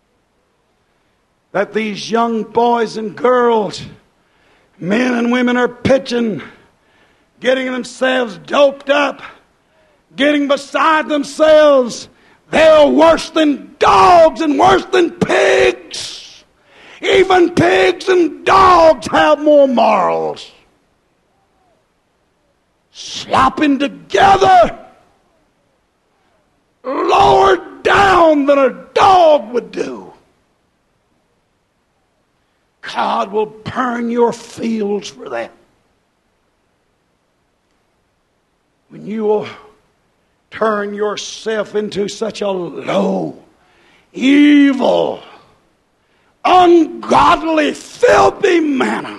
A: that these young boys and girls, men and women are pitching, getting themselves doped up, getting beside themselves. They're worse than dogs and worse than pigs. Even pigs and dogs have more morals. Slopping together, lower down than a dog would do. God will burn your fields for that. When you will turn yourself into such a low, evil, ungodly, filthy manner,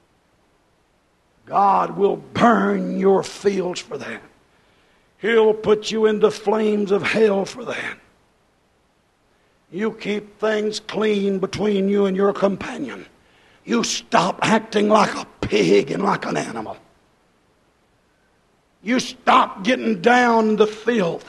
A: God will burn your fields for that. He'll put you in the flames of hell for that. You keep things clean between you and your companion. You stop acting like a pig and like an animal. You stop getting down in the filth.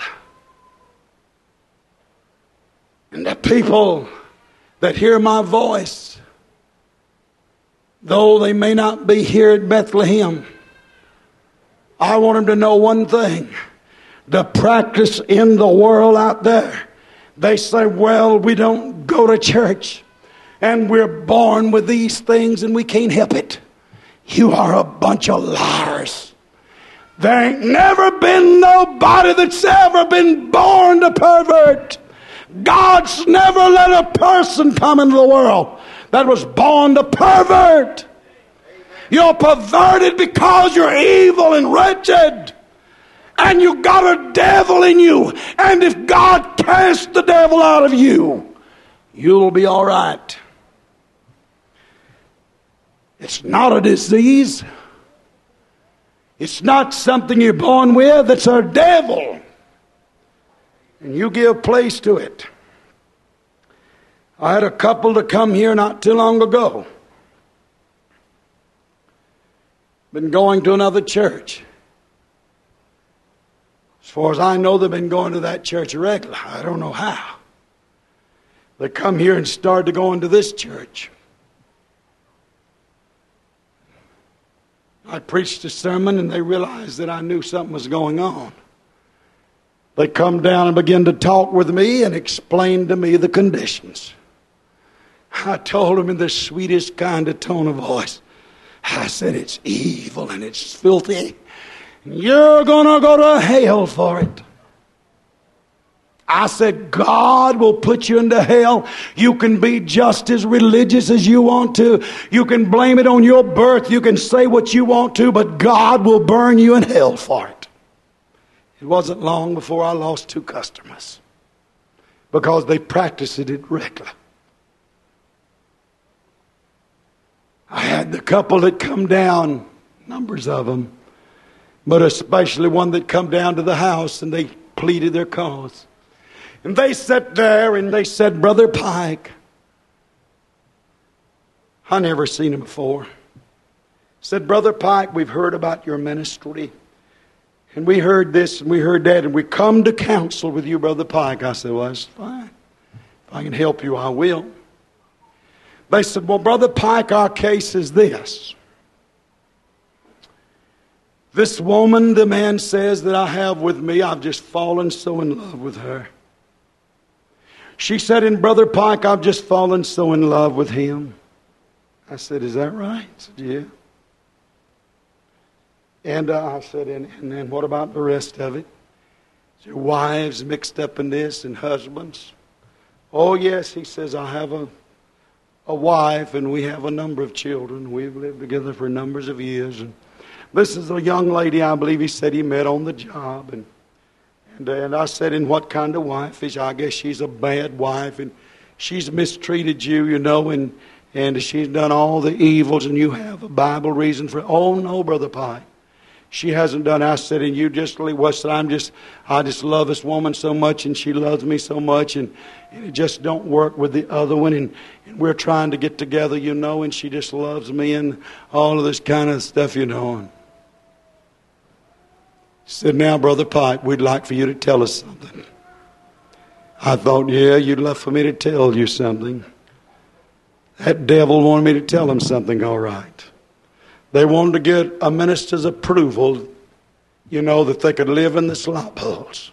A: And the people that hear my voice, though they may not be here at Bethlehem, I want them to know one thing. The practice in the world out there, they say, well, we don't go to church and we're born with these things and we can't help it. You are a bunch of liars. There ain't never been nobody that's ever been born to pervert. God's never let a person come into the world that was born to pervert. You're perverted because you're evil and wretched. And you got a devil in you. And if God casts the devil out of you, you'll be all right. It's not a disease. It's not something you're born with. It's a devil. And you give place to it. I had a couple to come here not too long ago. been going to another church. As far as I know, they've been going to that church regular. I don't know how. They come here and started to go into this church. I preached a sermon and they realized that I knew something was going on. They come down and begin to talk with me and explain to me the conditions. I told them in the sweetest kind of tone of voice. I said, it's evil and it's filthy. And you're going to go to hell for it. I said, God will put you into hell. You can be just as religious as you want to. You can blame it on your birth. You can say what you want to, but God will burn you in hell for it. It wasn't long before I lost two customers because they practiced it regular. I had the couple that come down, numbers of them, but especially one that come down to the house and they pleaded their cause. And they sat there and they said, Brother Pike, I never seen him before. Said, Brother Pike, we've heard about your ministry. And we heard this and we heard that. And we come to counsel with you, Brother Pike. I said, well, that's fine. If I can help you, I will. They said, well, Brother Pike, our case is this. This woman, the man says that I have with me, I've just fallen so in love with her. She said, and Brother Pike, I've just fallen so in love with him. I said, is that right? I said, yeah. And uh, I said, and, and then what about the rest of it? Is your wives mixed up in this and husbands? Oh, yes, he says, I have a, a wife and we have a number of children. We've lived together for numbers of years. And this is a young lady, I believe he said he met on the job. And And, and I said, and what kind of wife is she? I guess she's a bad wife and she's mistreated you, you know, and, and she's done all the evils and you have a Bible reason for it. Oh, no, Brother Pike. She hasn't done. I said, and you just, well, said, I'm just, I just love this woman so much and she loves me so much and, and it just don't work with the other one and, and we're trying to get together, you know, and she just loves me and all of this kind of stuff, you know. And said, now, Brother Pike, we'd like for you to tell us something. I thought, yeah, you'd love for me to tell you something. That devil wanted me to tell him something, all right. They wanted to get a minister's approval, you know, that they could live in the slop holes.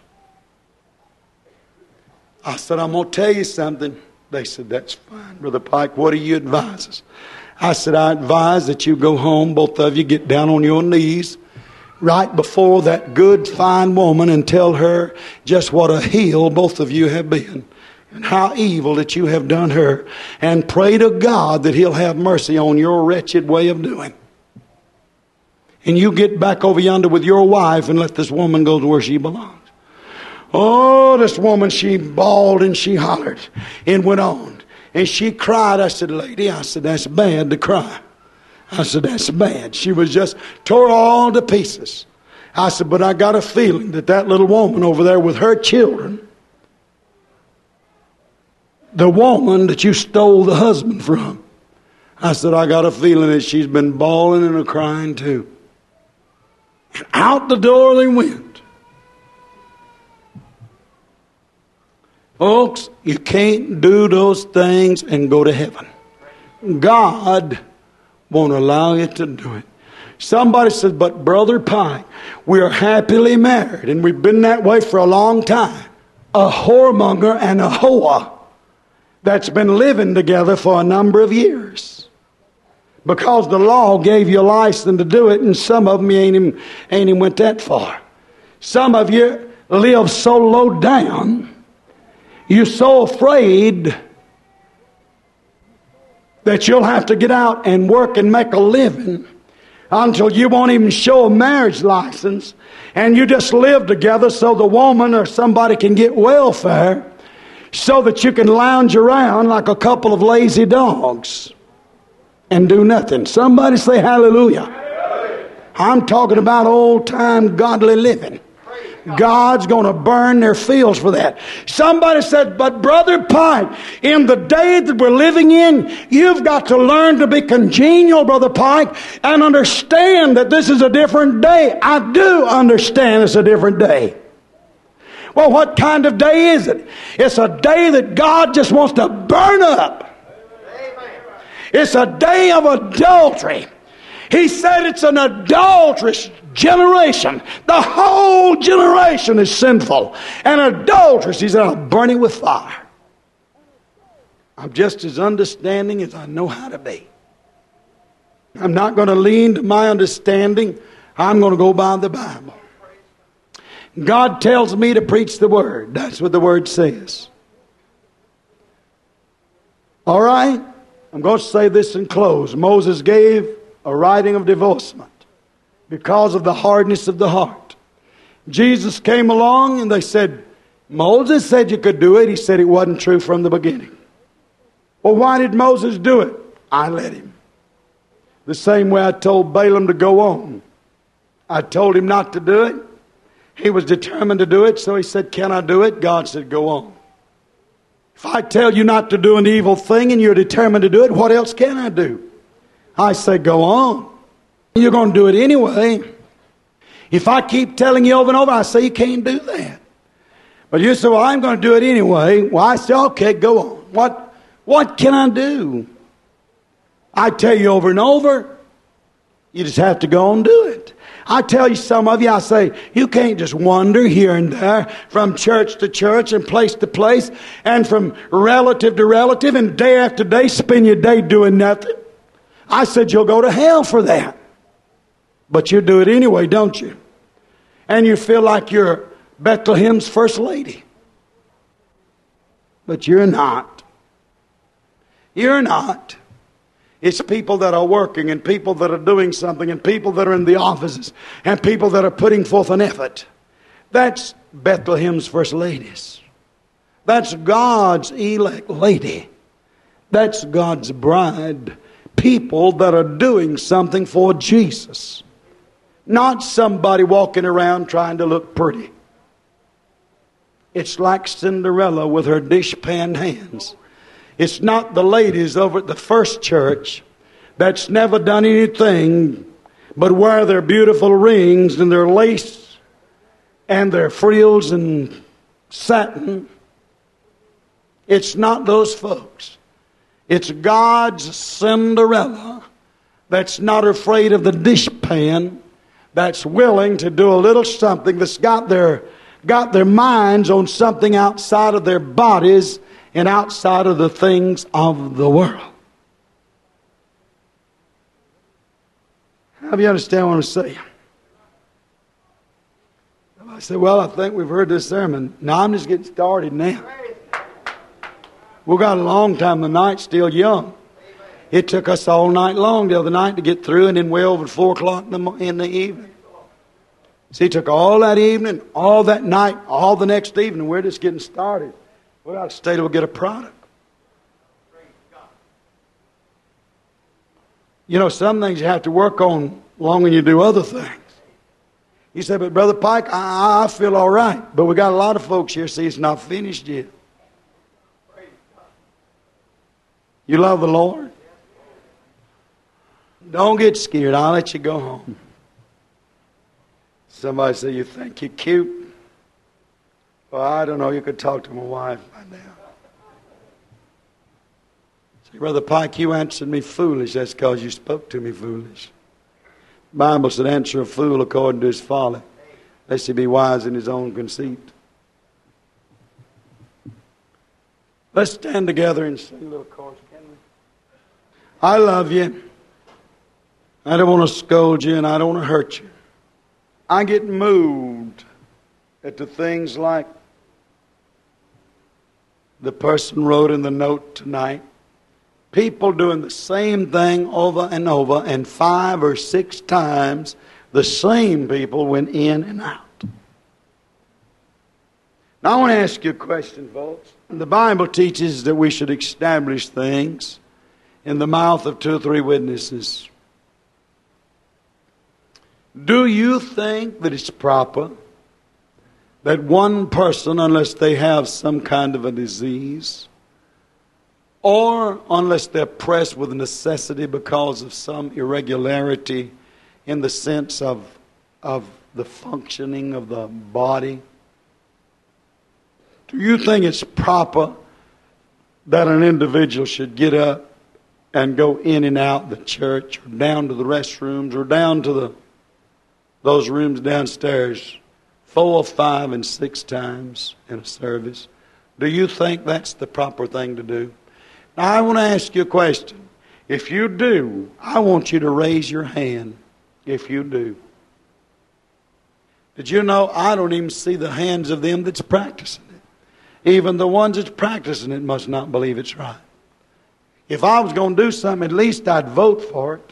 A: I said, I'm going to tell you something. They said, that's fine, Brother Pike. What do you advise us? I said, I advise that you go home, both of you, get down on your knees right before that good, fine woman and tell her just what a heel both of you have been and how evil that you have done her. And pray to God that He'll have mercy on your wretched way of doing. And you get back over yonder with your wife and let this woman go to where she belongs. Oh, this woman, she bawled and she hollered and went on. And she cried. I said, lady, I said, that's bad to cry. I said, that's bad. She was just tore all to pieces. I said, but I got a feeling that that little woman over there with her children, the woman that you stole the husband from, I said, I got a feeling that she's been bawling and crying too. And out the door they went. Folks, you can't do those things and go to heaven. God won't allow you to do it. Somebody said, but Brother Pike, we are happily married and we've been that way for a long time. A whoremonger and a hoa that's been living together for a number of years. Because the law gave you a license to do it, and some of them you ain't even, ain't even went that far. Some of you live so low down, you're so afraid that you'll have to get out and work and make a living until you won't even show a marriage license, and you just live together so the woman or somebody can get welfare so that you can lounge around like a couple of lazy dogs and do nothing. Somebody say hallelujah. I'm talking about old-time godly living. God's going to burn their fields for that. Somebody said, but Brother Pike, in the day that we're living in, you've got to learn to be congenial, Brother Pike, and understand that this is a different day. I do understand it's a different day. Well, what kind of day is it? It's a day that God just wants to burn up. It's a day of adultery. He said it's an adulterous generation. The whole generation is sinful and adulterous. He said, I'll burn it with fire. I'm just as understanding as I know how to be. I'm not going to lean to my understanding. I'm going to go by the Bible. God tells me to preach the Word. That's what the Word says. All right? I'm going to say this and close. Moses gave a writing of divorcement because of the hardness of the heart. Jesus came along and they said, Moses said you could do it. He said it wasn't true from the beginning. Well, why did Moses do it? I let him. The same way I told Balaam to go on. I told him not to do it. He was determined to do it, so he said, can I do it? God said, go on. If I tell you not to do an evil thing and you're determined to do it, what else can I do? I say, go on. You're going to do it anyway. If I keep telling you over and over, I say, you can't do that. But you say, well, I'm going to do it anyway. Well, I say, okay, go on. What, what can I do? I tell you over and over, you just have to go and do it. I tell you, some of you, I say, you can't just wander here and there from church to church and place to place and from relative to relative and day after day spend your day doing nothing. I said, you'll go to hell for that. But you do it anyway, don't you? And you feel like you're Bethlehem's first lady. But you're not. You're not. It's people that are working and people that are doing something and people that are in the offices and people that are putting forth an effort. That's Bethlehem's first ladies. That's God's elect lady. That's God's bride. People that are doing something for Jesus. Not somebody walking around trying to look pretty. It's like Cinderella with her dishpan hands. It's not the ladies over at the first church that's never done anything but wear their beautiful rings and their lace and their frills and satin. It's not those folks. It's God's Cinderella that's not afraid of the dishpan, that's willing to do a little something, that's got their, got their minds on something outside of their bodies and outside of the things of the world. How do you understand what I'm saying? I said, well, I think we've heard this sermon. Now I'm just getting started now. We've got a long time. The night's still young. It took us all night long the other night to get through, and then way over at four o'clock in the, in the evening. See, it took all that evening, all that night, all the next evening. We're just getting started. We got to stay till we get a product. You know, some things you have to work on longer than you do other things. You say, but Brother Pike, I, I feel all right. But we got a lot of folks here, see, it's not finished yet. You love the Lord? Don't get scared. I'll let you go home. Somebody say, you think you're cute? Well, I don't know. You could talk to my wife right now. Say, Brother Pike, you answered me foolish. That's because you spoke to me foolish. The Bible said, answer a fool according to his folly, lest he be wise in his own conceit. Let's stand together and sing a little chorus, can we? I love you. I don't want to scold you and I don't want to hurt you. I get moved at the things like the person wrote in the note tonight. People doing the same thing over and over, and five or six times the same people went in and out. Now I want to ask you a question, folks. The Bible teaches that we should establish things in the mouth of two or three witnesses. Do you think that it's proper that one person, unless they have some kind of a disease, or unless they're pressed with necessity because of some irregularity in the sense of, of the functioning of the body, do you think it's proper that an individual should get up and go in and out the church, or down to the restrooms, or down to the those rooms downstairs four, five, and six times in a service? Do you think that's the proper thing to do? Now, I want to ask you a question. If you do, I want you to raise your hand if you do. Did you know I don't even see the hands of them that's practicing it? Even the ones that's practicing it must not believe it's right. If I was going to do something, at least I'd vote for it.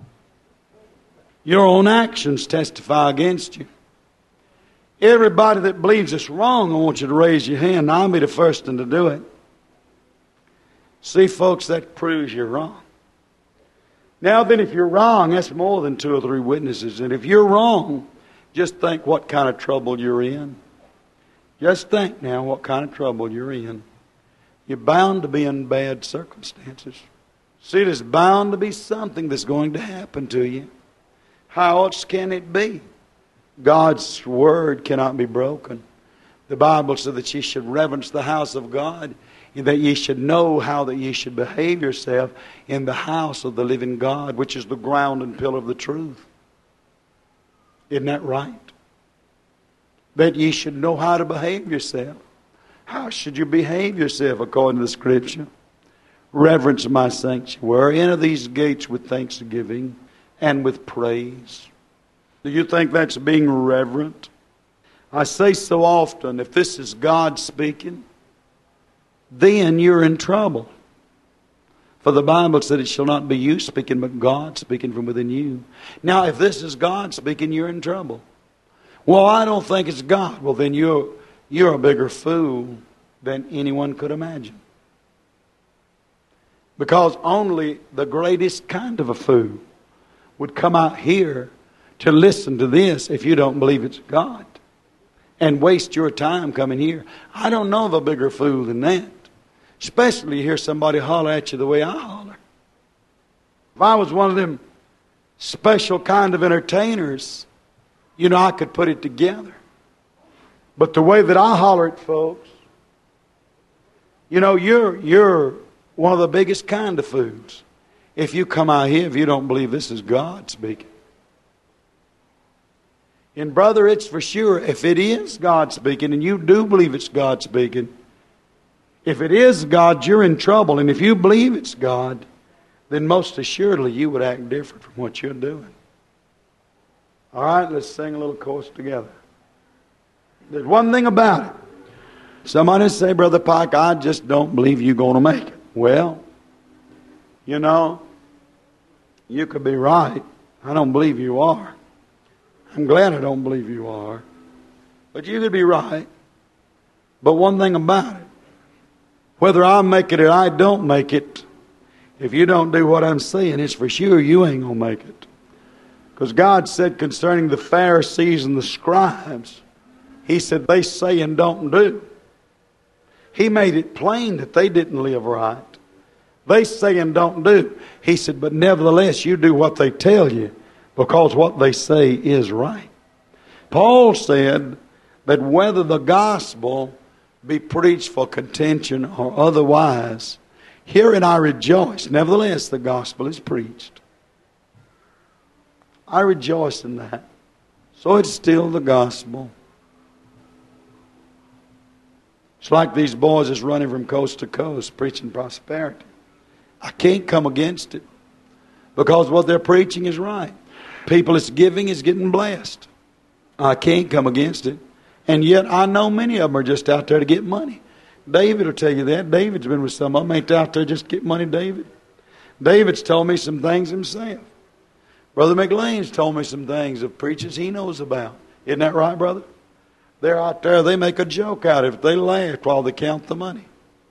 A: Your own actions testify against you. Everybody that believes it's wrong, I want you to raise your hand. I'll be the first one to do it. See, folks, that proves you're wrong. Now then, if you're wrong, that's more than two or three witnesses. And if you're wrong, just think what kind of trouble you're in. Just think now what kind of trouble you're in. You're bound to be in bad circumstances. See, there's bound to be something that's going to happen to you. How else can it be? God's word cannot be broken. The Bible said that ye should reverence the house of God, and that ye should know how that ye should behave yourself in the house of the living God, which is the ground and pillar of the truth. Isn't that right? That ye should know how to behave yourself. How should you behave yourself according to the Scripture? Reverence my sanctuary. Enter these gates with thanksgiving and with praise. Do you think that's being reverent? I say so often, if this is God speaking, then you're in trouble. For the Bible said it shall not be you speaking, but God speaking from within you. Now, if this is God speaking, you're in trouble. Well, I don't think it's God. Well, then you're, you're a bigger fool than anyone could imagine. Because only the greatest kind of a fool would come out here to listen to this if you don't believe it's God, and waste your time coming here. I don't know of a bigger fool than that. Especially you hear somebody holler at you the way I holler. If I was one of them special kind of entertainers, you know, I could put it together. But the way that I holler at folks, you know, you're you're one of the biggest kind of fools if you come out here if you don't believe this is God speaking. And brother, it's for sure, if it is God speaking, and you do believe it's God speaking, if it is God, you're in trouble. And if you believe it's God, then most assuredly you would act different from what you're doing. All right, let's sing a little chorus together. There's one thing about it. Somebody say, Brother Pike, I just don't believe you're going to make it. Well, you know, you could be right. I don't believe you are. I'm glad I don't believe you are. But you could be right. But one thing about it, whether I make it or I don't make it, if you don't do what I'm saying, it's for sure you ain't going to make it. Because God said concerning the Pharisees and the scribes, He said they say and don't do. He made it plain that they didn't live right. They say and don't do. He said, but nevertheless you do what they tell you, because what they say is right. Paul said that whether the gospel be preached for contention or otherwise, herein I rejoice. Nevertheless, the gospel is preached. I rejoice in that. So it's still the gospel. It's like these boys that's running from coast to coast preaching prosperity. I can't come against it because what they're preaching is right. People that's giving is getting blessed. I can't come against it. And yet I know many of them are just out there to get money. David will tell you that. David's been with some of them. Ain't out there just to get money, David. David's told me some things himself. Brother McLean's told me some things of preachers he knows about. Isn't that right, brother? They're out there, they make a joke out of it. They laugh while they count the money.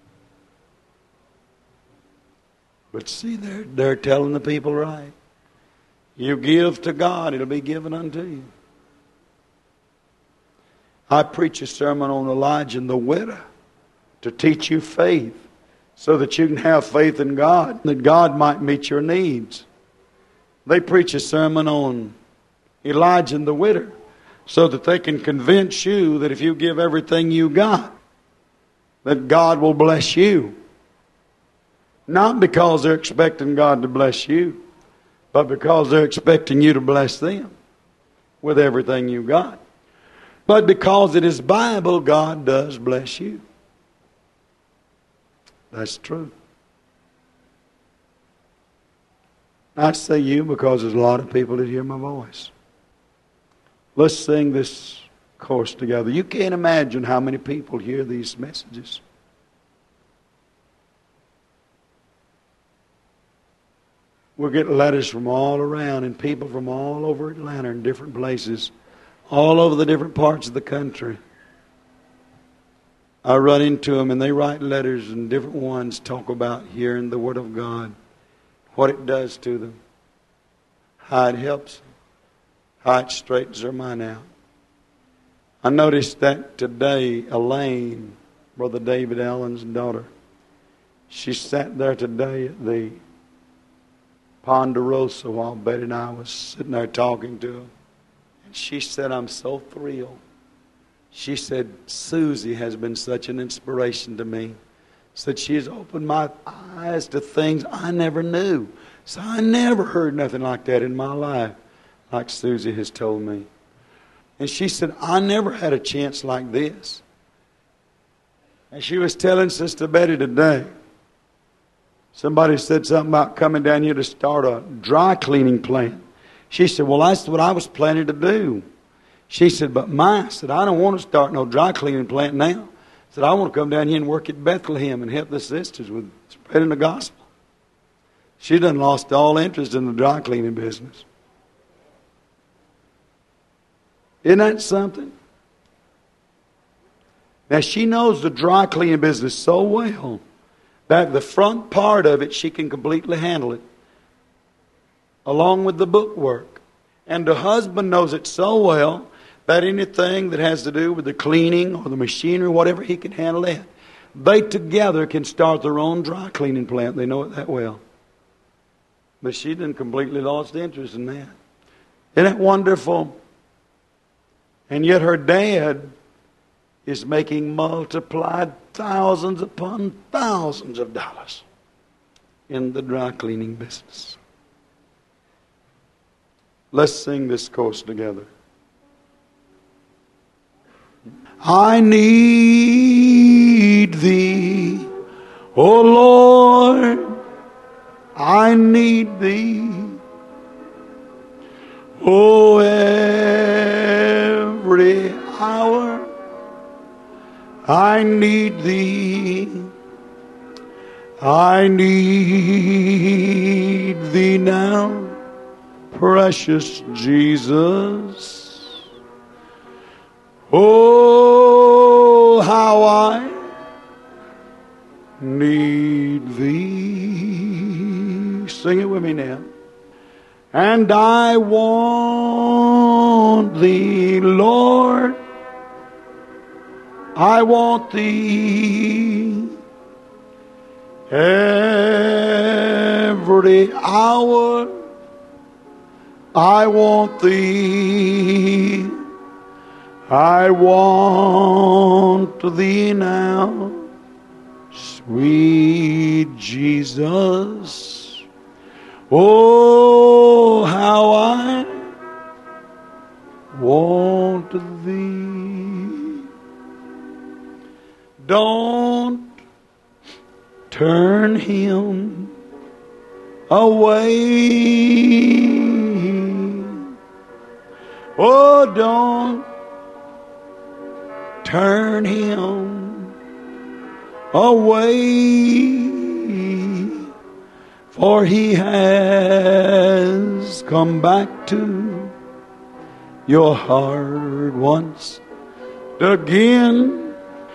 A: But see, they're, they're telling the people right. You give to God, it'll be given unto you. I preach a sermon on Elijah and the widow to teach you faith so that you can have faith in God, that God might meet your needs. They preach a sermon on Elijah and the widow so that they can convince you that if you give everything you got, that God will bless you. Not because they're expecting God to bless you, but because they're expecting you to bless them with everything you got. But because it is Bible, God does bless you. That's true. I say you because there's a lot of people that hear my voice. Let's sing this chorus together. You can't imagine how many people hear these messages. We'll get letters from all around and people from all over Atlanta and different places, all over the different parts of the country. I run into them and they write letters, and different ones talk about hearing the Word of God, what it does to them, how it helps them, how it straightens their mind out. I noticed that today, Elaine, Brother David Allen's daughter, she sat there today at the Ponderosa while Betty and I was sitting there talking to her. And she said, I'm so thrilled. She said, Susie has been such an inspiration to me. Said she has opened my eyes to things I never knew. So I never heard nothing like that in my life, like Susie has told me. And she said, I never had a chance like this. And she was telling Sister Betty today, somebody said something about coming down here to start a dry cleaning plant. She said, well, that's what I was planning to do. She said, but my, said, I don't want to start no dry cleaning plant now. Said, I want to come down here and work at Bethlehem and help the sisters with spreading the gospel. She done lost all interest in the dry cleaning business. Isn't that something? Now, she knows the dry cleaning business so well that the front part of it, she can completely handle it, along with the book work. And the husband knows it so well that anything that has to do with the cleaning or the machinery, whatever, he can handle that. They together can start their own dry cleaning plant. They know it that well. But she done completely lost interest in that. Isn't that wonderful? And yet her dad is making multiplied thousands upon thousands of dollars in the dry cleaning business. Let's sing this chorus together. I need thee, O Lord, I need thee, oh, every hour I need thee, I need thee now, precious Jesus. Oh, how I need thee. Sing it with me now. And I want thee, Lord. I want thee every hour. I want thee. I want thee now, sweet Jesus. Oh, how I want thee. Don't turn him away. Oh, don't turn him away, for he has come back to your heart once again.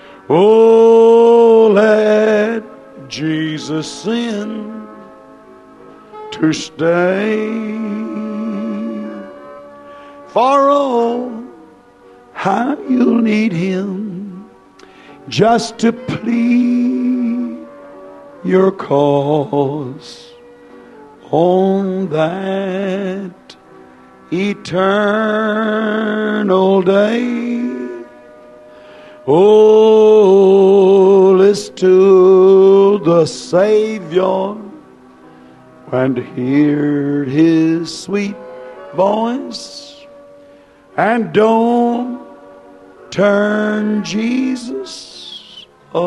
A: Oh, let Jesus in to stay. For oh, how you'll need Him just to plead your cause on that eternal day. Oh, listen to the Savior and hear His sweet voice, and don't turn Jesus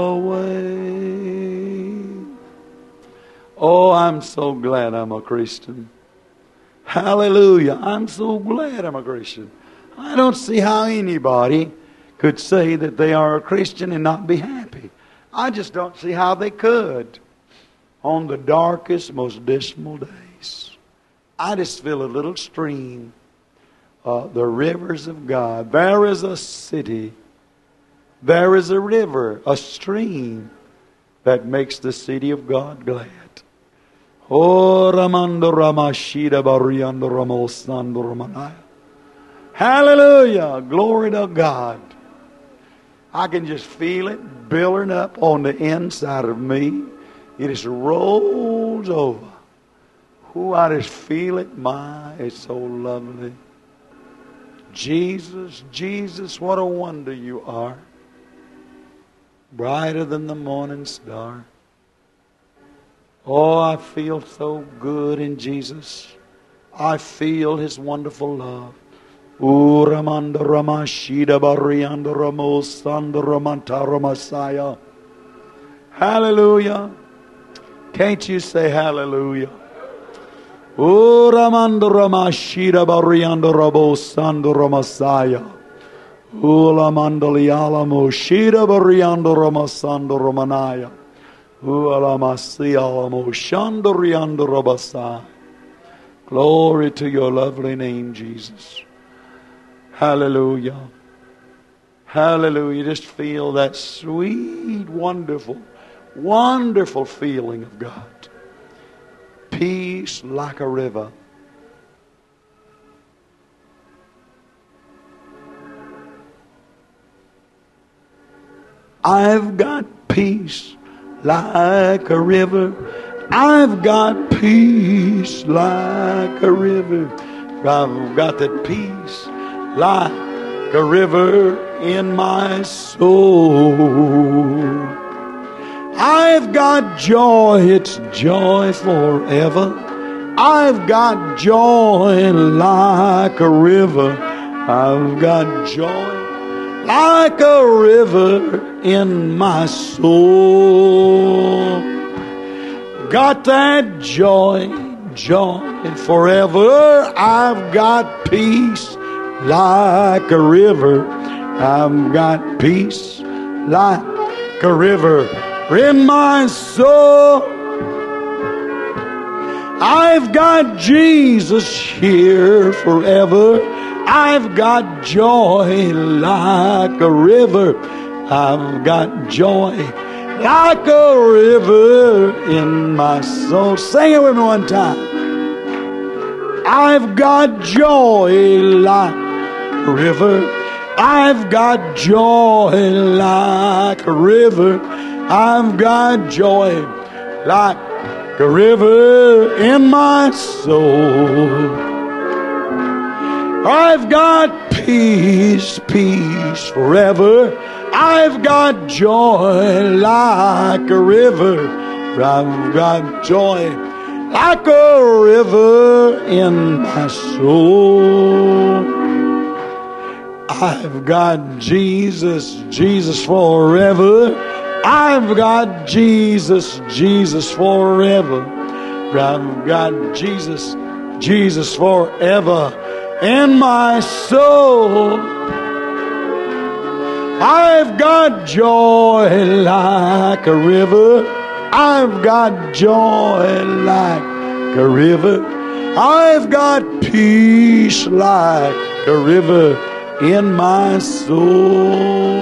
A: away. Oh, I'm so glad I'm a Christian. Hallelujah. I'm so glad I'm a Christian. I don't see how anybody could say that they are a Christian and not be happy. I just don't see how they could on the darkest, most dismal days. I just feel a little stream, uh, the rivers of God. There is a city, there is a river, a stream that makes the city of God glad. Oh, Ramando Ramashida Bariando Ramosando Ramanaya. Hallelujah. Glory to God. I can just feel it building up on the inside of me. It just rolls over. Oh, I just feel it. My, it's so lovely. Jesus, Jesus, what a wonder you are. Brighter than the morning star. Oh, I feel so good in Jesus. I feel His wonderful love. Uramanda Ramashida Barianda Ramosanda Ramantara Messiah. Hallelujah. Can't you say hallelujah? Uramanda Ramashida Barianda Ramosanda Ramasaya. Ulamandaliala Moshida Barianda Ramasanda Ramanaya. Ulamasiala Moshanda Rianda Rabasai. Glory to your lovely name, Jesus. Hallelujah. Hallelujah. Just feel that sweet, wonderful, wonderful feeling of God. Peace like a river. I've got peace like a river. I've got peace like a river. I've got that peace like a river in my soul. I've got joy, it's joy forever. I've got joy like a river. I've got joy like a river in my soul. Got that joy, joy forever. I've got peace like a river. I've got peace like a river in my soul. I've got Jesus here forever. I've got joy like a river. I've got joy like a river in my soul. Sing it with me one time. I've got joy like a river. I've got joy like a river. I've got joy like a river in my soul. I've got peace, peace forever. I've got joy like a river. I've got joy like a river in my soul. I've got Jesus, Jesus forever. I've got Jesus, Jesus forever. I've got Jesus, Jesus forever in my soul. I've got joy like a river. I've got joy like a river. I've got peace like a river in my soul.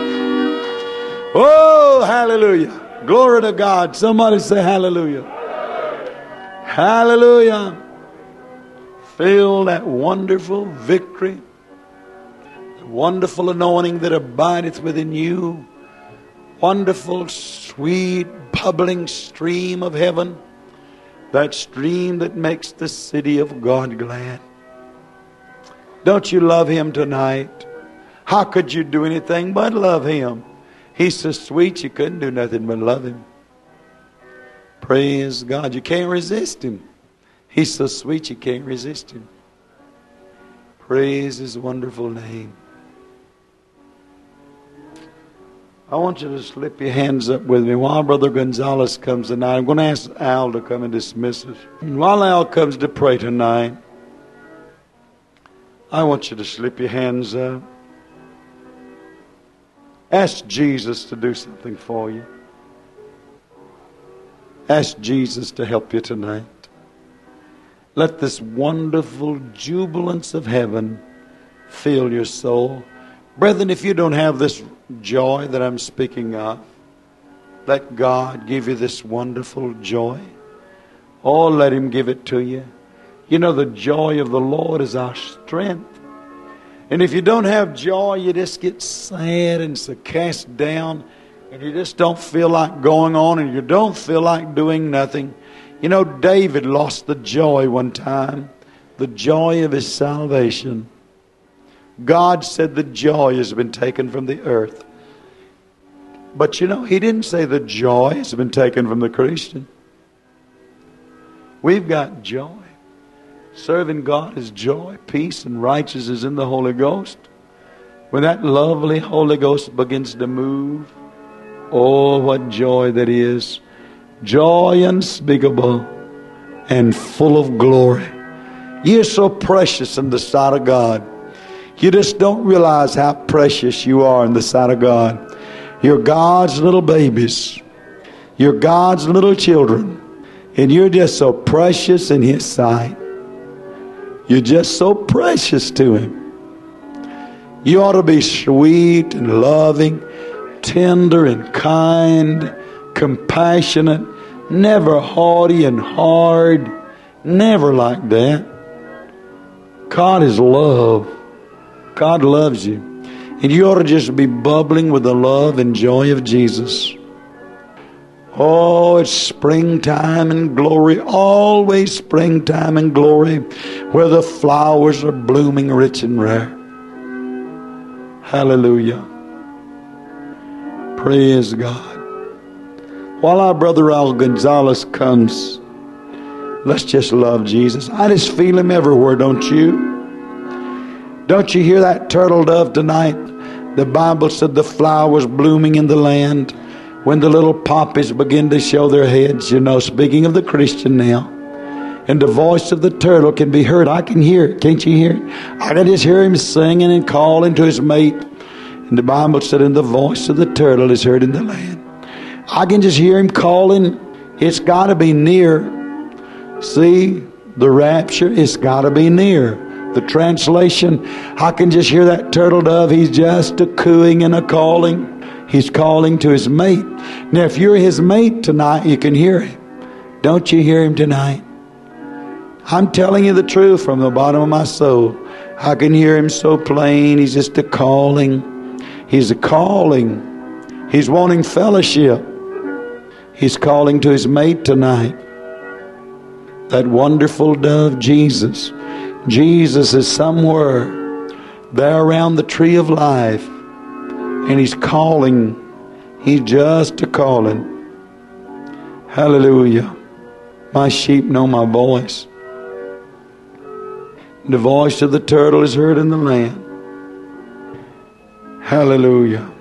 A: Oh, hallelujah. Glory to God. Somebody say hallelujah. Hallelujah. Feel that wonderful victory, wonderful anointing that abideth within you. Wonderful, sweet, bubbling stream of heaven. That stream that makes the city of God glad. Don't you love Him tonight? How could you do anything but love Him? He's so sweet you couldn't do nothing but love Him. Praise God. You can't resist Him. He's so sweet you can't resist Him. Praise His wonderful name. I want you to slip your hands up with me while Brother Gonzalez comes tonight. I'm going to ask Al to come and dismiss us. And while Al comes to pray tonight, I want you to slip your hands up. Ask Jesus to do something for you. Ask Jesus to help you tonight. Let this wonderful jubilance of heaven fill your soul. Brethren, if you don't have this joy that I'm speaking of, let God give you this wonderful joy. Oh, let Him give it to you. You know, the joy of the Lord is our strength. And if you don't have joy, you just get sad and so cast down, and you just don't feel like going on, and you don't feel like doing nothing. You know, David lost the joy one time, the joy of his salvation. God said the joy has been taken from the earth. But you know, He didn't say the joy has been taken from the Christian. We've got joy. Serving God is joy, peace, and righteousness in the Holy Ghost. When that lovely Holy Ghost begins to move, oh, what joy that is. Joy unspeakable and full of glory. You're so precious in the sight of God. You just don't realize how precious you are in the sight of God. You're God's little babies. You're God's little children. And you're just so precious in His sight. You're just so precious to Him. You ought to be sweet and loving, tender and kind, compassionate, never haughty and hard, never like that. God is love. God loves you. And you ought to just be bubbling with the love and joy of Jesus. Oh, it's springtime and glory, always springtime and glory, where the flowers are blooming rich and rare. Hallelujah. Praise God. While our brother Al Gonzalez comes, let's just love Jesus. I just feel Him everywhere, don't you? Don't you hear that turtle dove tonight? The Bible said the flowers blooming in the land. When the little poppies begin to show their heads, you know, speaking of the Christian now, and the voice of the turtle can be heard. I can hear it. Can't you hear it? I can just hear him singing and calling to his mate. And the Bible said, and the voice of the turtle is heard in the land. I can just hear him calling. It's got to be near. See, the rapture, it's got to be near. The translation, I can just hear that turtle dove. He's just a cooing and a calling. He's calling to his mate. Now, if you're his mate tonight, you can hear him. Don't you hear him tonight? I'm telling you the truth from the bottom of my soul. I can hear him so plain. He's just a calling. He's a calling. He's wanting fellowship. He's calling to his mate tonight. That wonderful dove, Jesus. Jesus is somewhere there around the tree of life. And He's calling. He's just a calling. Hallelujah. My sheep know my voice. The voice of the turtle is heard in the land. Hallelujah.